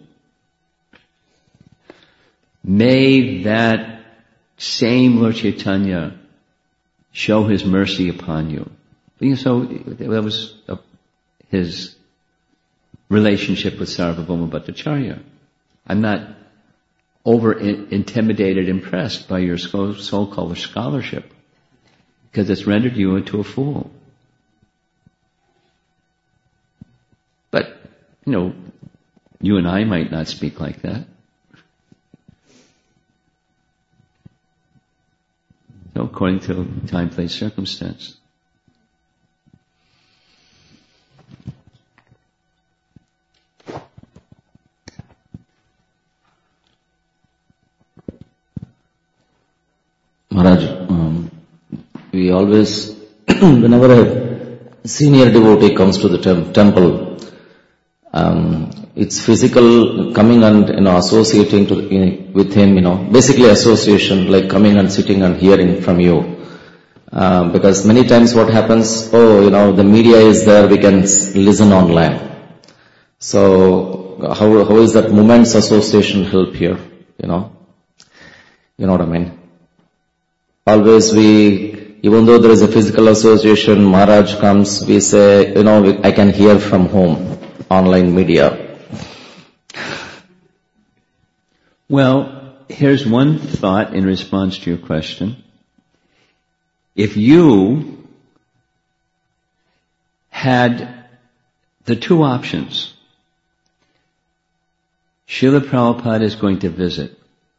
May that same Lord Chaitanya show his mercy upon you. So that was his relationship with Sarvabhauma Bhattacharya. I'm not over-intimidated, impressed by your so-called scholarship, because it's rendered you into a fool. But, you and I might not speak like that. So according to time, place, circumstance. Maharaj, we always, whenever a senior devotee comes to the temple, it's physical coming and associating with him, basically association, like coming and sitting and hearing from you. Because many times what happens, the media is there, we can listen online. So how is that moments association help here? You know what I mean? Always even though there is a physical association, Maharaj comes, we say, I can hear from home, online media. Well, here's one thought in response to your question. If you had the two options, Srila Prabhupada is going to visit.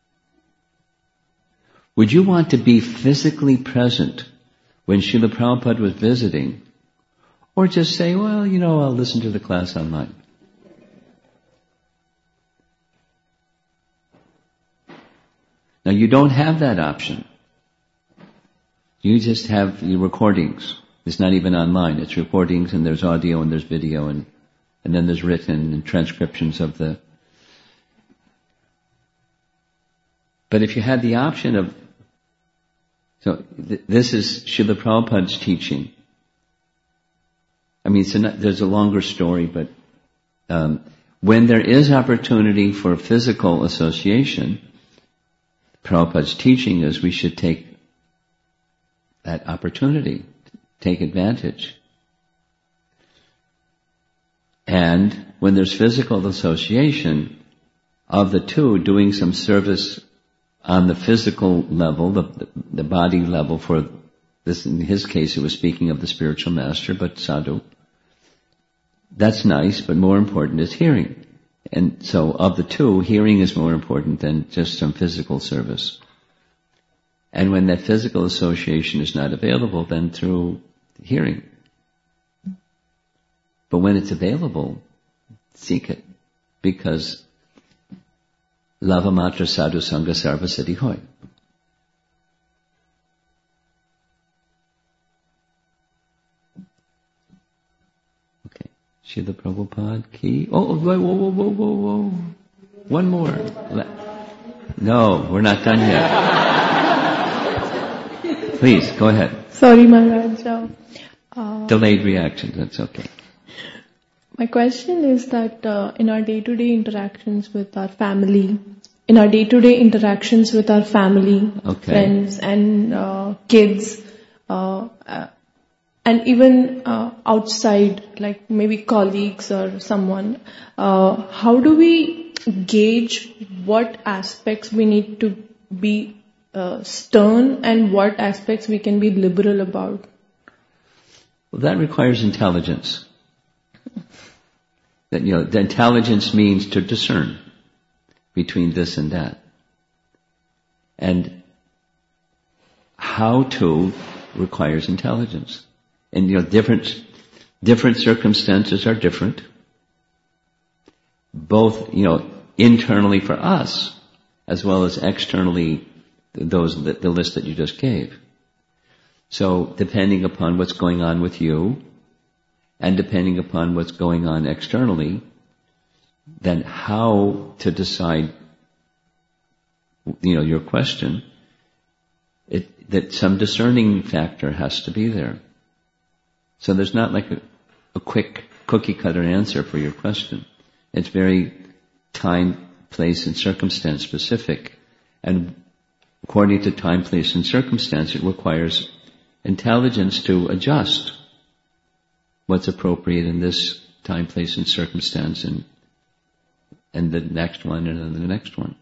Would you want to be physically present when Srila Prabhupada was visiting? Or just say, well, I'll listen to the class online. Now you don't have that option. You just have your recordings. It's not even online. It's recordings and there's audio and there's video and then there's written and transcriptions of the... But if you had the option of... So this is Srila Prabhupada's teaching. I mean, there's a longer story, but when there is opportunity for physical association, Prabhupada's teaching is we should take that opportunity, take advantage. And when there's physical association, of the two, doing some service on the physical level, the body level for this, in his case it was speaking of the spiritual master, but sadhu. That's nice, but more important is hearing. And so of the two, hearing is more important than just some physical service. And when that physical association is not available, then through hearing. But when it's available, seek it. Because lava matra sadhu sangha sarva siddhi hoy. Okay. Srila Prabhupada ki. Whoa. One more. No, we're not done yet. Please, go ahead. Sorry, Maharaj. Delayed reaction, that's okay. My question is that in our day-to-day interactions with our family, friends and kids, and even outside, like maybe colleagues or someone, how do we gauge what aspects we need to be stern and what aspects we can be liberal about? Well, that requires intelligence. That, the intelligence means to discern between this and that. And how to requires intelligence. And, different circumstances are different. Both, internally for us, as well as externally, the list that you just gave. So, depending upon what's going on with you, and depending upon what's going on externally, then how to decide, your question, that some discerning factor has to be there. So there's not like a quick cookie cutter answer for your question. It's very time, place, and circumstance specific. And according to time, place, and circumstance, it requires intelligence to adjust what's appropriate in this time, place, and circumstance, and the next one, and then the next one.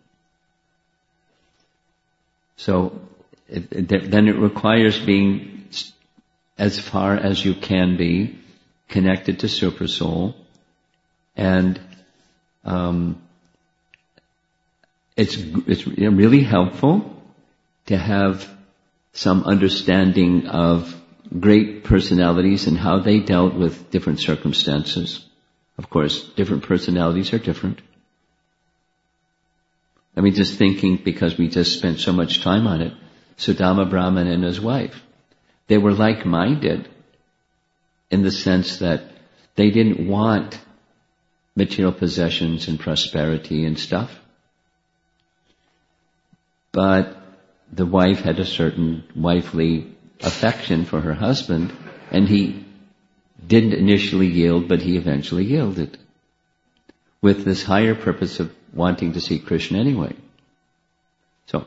So then it requires being, as far as you can be, connected to Super Soul, and it's really helpful to have some understanding of great personalities and how they dealt with different circumstances. Of course, different personalities are different. I mean, just thinking, because we just spent so much time on it, Sudama Brahman and his wife, they were like-minded in the sense that they didn't want material possessions and prosperity and stuff. But the wife had a certain wifely affection for her husband, and he didn't initially yield, but he eventually yielded, with this higher purpose of wanting to see Krishna anyway. So,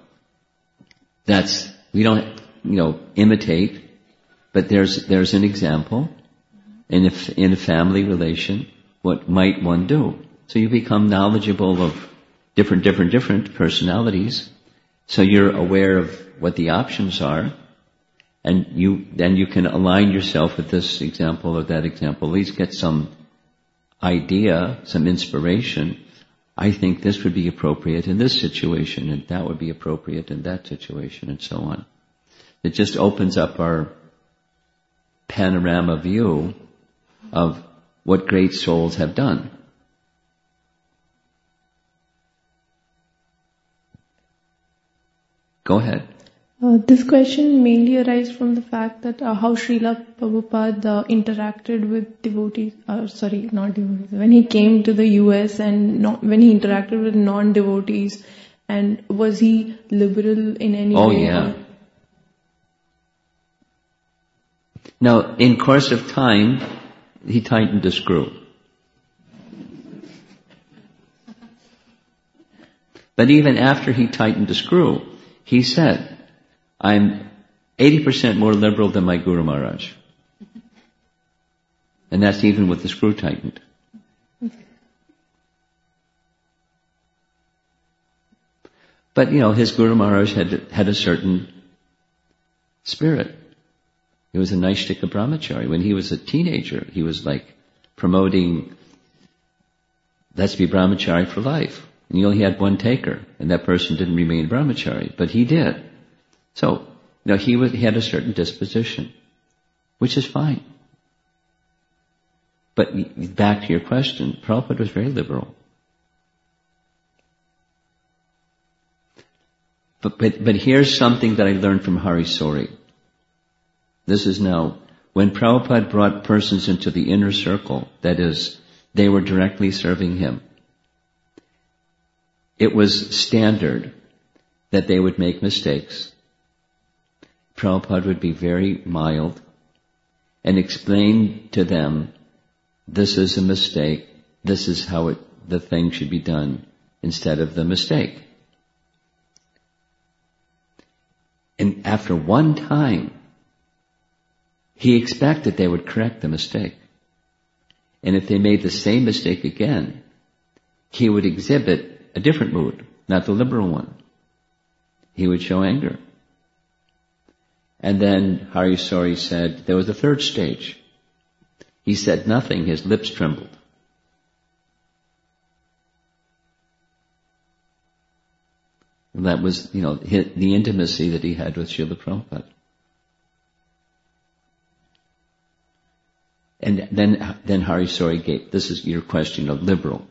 we don't, imitate, but there's an example in a family relation, what might one do? So you become knowledgeable of different personalities, so you're aware of what the options are, and then you can align yourself with this example or that example, at least get some idea, some inspiration. I think this would be appropriate in this situation, and that would be appropriate in that situation, and so on. It just opens up our panorama view of what great souls have done. Go ahead. This question mainly arises from the fact that how Srila Prabhupada interacted with devotees, not devotees, when he came to the US and when he interacted with non-devotees, and was he liberal in any way? Oh yeah. Now, in course of time, he tightened the screw. But even after he tightened the screw, he said, I'm 80% more liberal than my Guru Maharaj. And that's even with the screw tightened. But, his Guru Maharaj had a certain spirit. He was a Naishtika brahmachari. When he was a teenager, he was like promoting, let's be brahmachari for life. And he only had one taker, and that person didn't remain brahmachari, but he did. So, he had a certain disposition, which is fine. But back to your question, Prabhupada was very liberal. But here's something that I learned from Hari Sori. This is now, when Prabhupada brought persons into the inner circle, that is, they were directly serving him, it was standard that they would make mistakes. Prabhupada would be very mild and explain to them, this is a mistake, this is how the thing should be done, instead of the mistake. And after one time, he expected they would correct the mistake. And if they made the same mistake again, he would exhibit a different mood, not the liberal one. He would show anger. And then Hari Sori said, there was a third stage. He said nothing, his lips trembled. And that was, the intimacy that he had with Srila Prabhupada. And then Hari Sori gave, this is your question of liberal.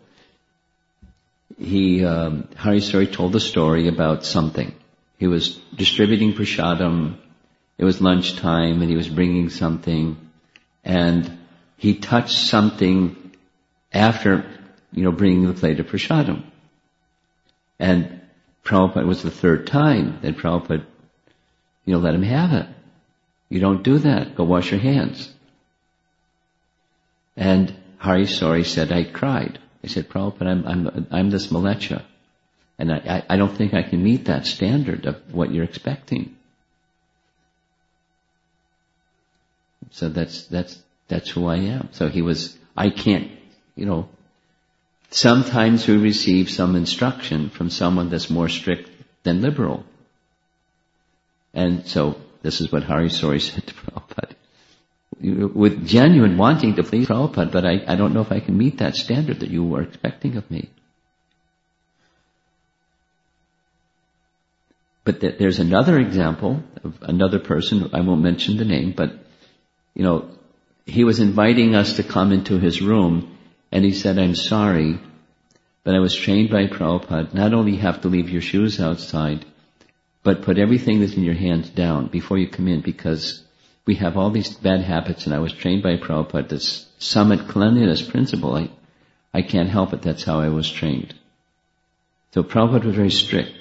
Hari Sori told the story about something. He was distributing prasadam, it was lunchtime, and he was bringing something, and he touched something after, bringing the plate of prasadam. And Prabhupada was the third time that Prabhupada, let him have it. You don't do that. Go wash your hands. And Hari Sori said, I cried. I said, Prabhupada, I'm this malecha. And I don't think I can meet that standard of what you're expecting. So that's who I am. So I can't, sometimes we receive some instruction from someone that's more strict than liberal. And so this is what Hari Sori said to Prabhupada. With genuine wanting to please Prabhupada, but I don't know if I can meet that standard that you were expecting of me. But there's another example of another person, I won't mention the name, but, he was inviting us to come into his room, and he said, I'm sorry, but I was trained by Prabhupada, not only you have to leave your shoes outside, but put everything that's in your hands down before you come in, because we have all these bad habits, and I was trained by Prabhupada, this summit cleanliness principle. I can't help it, that's how I was trained. So Prabhupada was very strict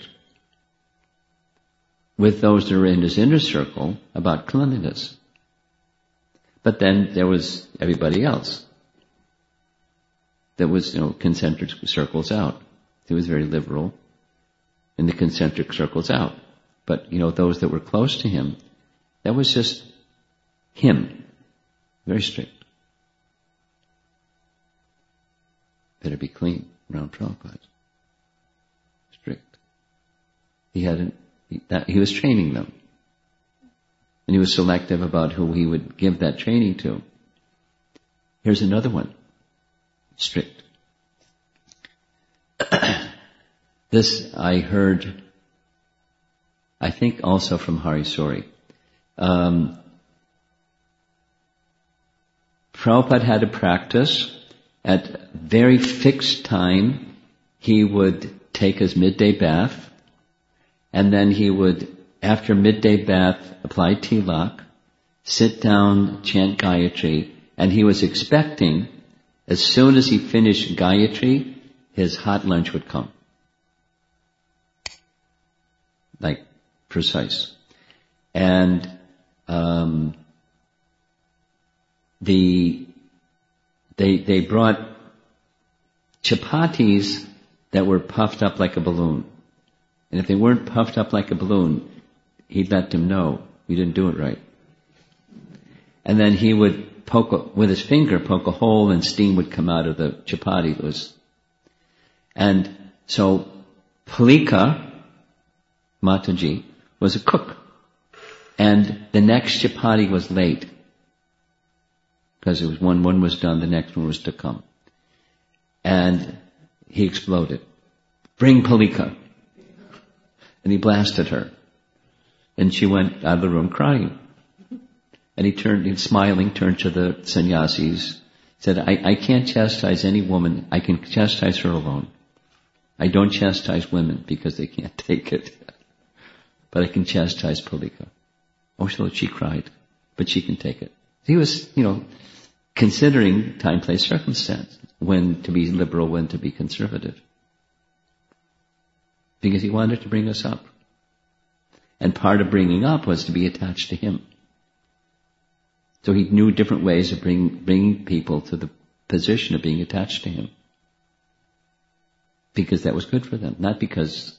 with those that were in his inner circle about cleanliness. But then there was everybody else that was, concentric circles out. He was very liberal in the concentric circles out. But, those that were close to him, that was just him. Very strict. Better be clean around Prabhupada. Strict. He was training them. And he was selective about who he would give that training to. Here's another one. Strict. This I heard, I think also from Hari Sori. Prabhupada had a practice. At very fixed time, he would take his midday bath, and then he would, after midday bath, apply tilak, sit down, chant Gayatri, and he was expecting, as soon as he finished Gayatri, his hot lunch would come. Like, precise. And they brought chapatis that were puffed up like a balloon. And if they weren't puffed up like a balloon, he'd let them know you didn't do it right. And then he would with his finger poke a hole, and steam would come out of the chapati. And so Palika Mataji was a cook. And the next chapati was late. Because it was one was done, the next one was to come. And he exploded. Bring Palika. And he blasted her. And she went out of the room crying. And he smiling, turned to the sannyasis, said, I can't chastise any woman, I can chastise her alone. I don't chastise women because they can't take it. But I can chastise Palika. Oh, so she cried, but she can take it. He was, considering time, place, circumstance, when to be liberal, when to be conservative. Because he wanted to bring us up. And part of bringing up was to be attached to him. So he knew different ways of bringing people to the position of being attached to him. Because that was good for them. Not because,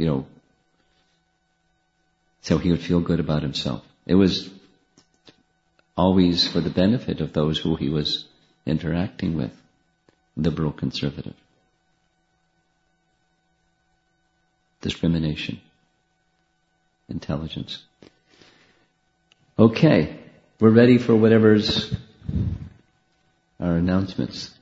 so he would feel good about himself. It was always for the benefit of those who he was interacting with. Liberal, conservative. Discrimination. Intelligence. Okay. We're ready for whatever's our announcements.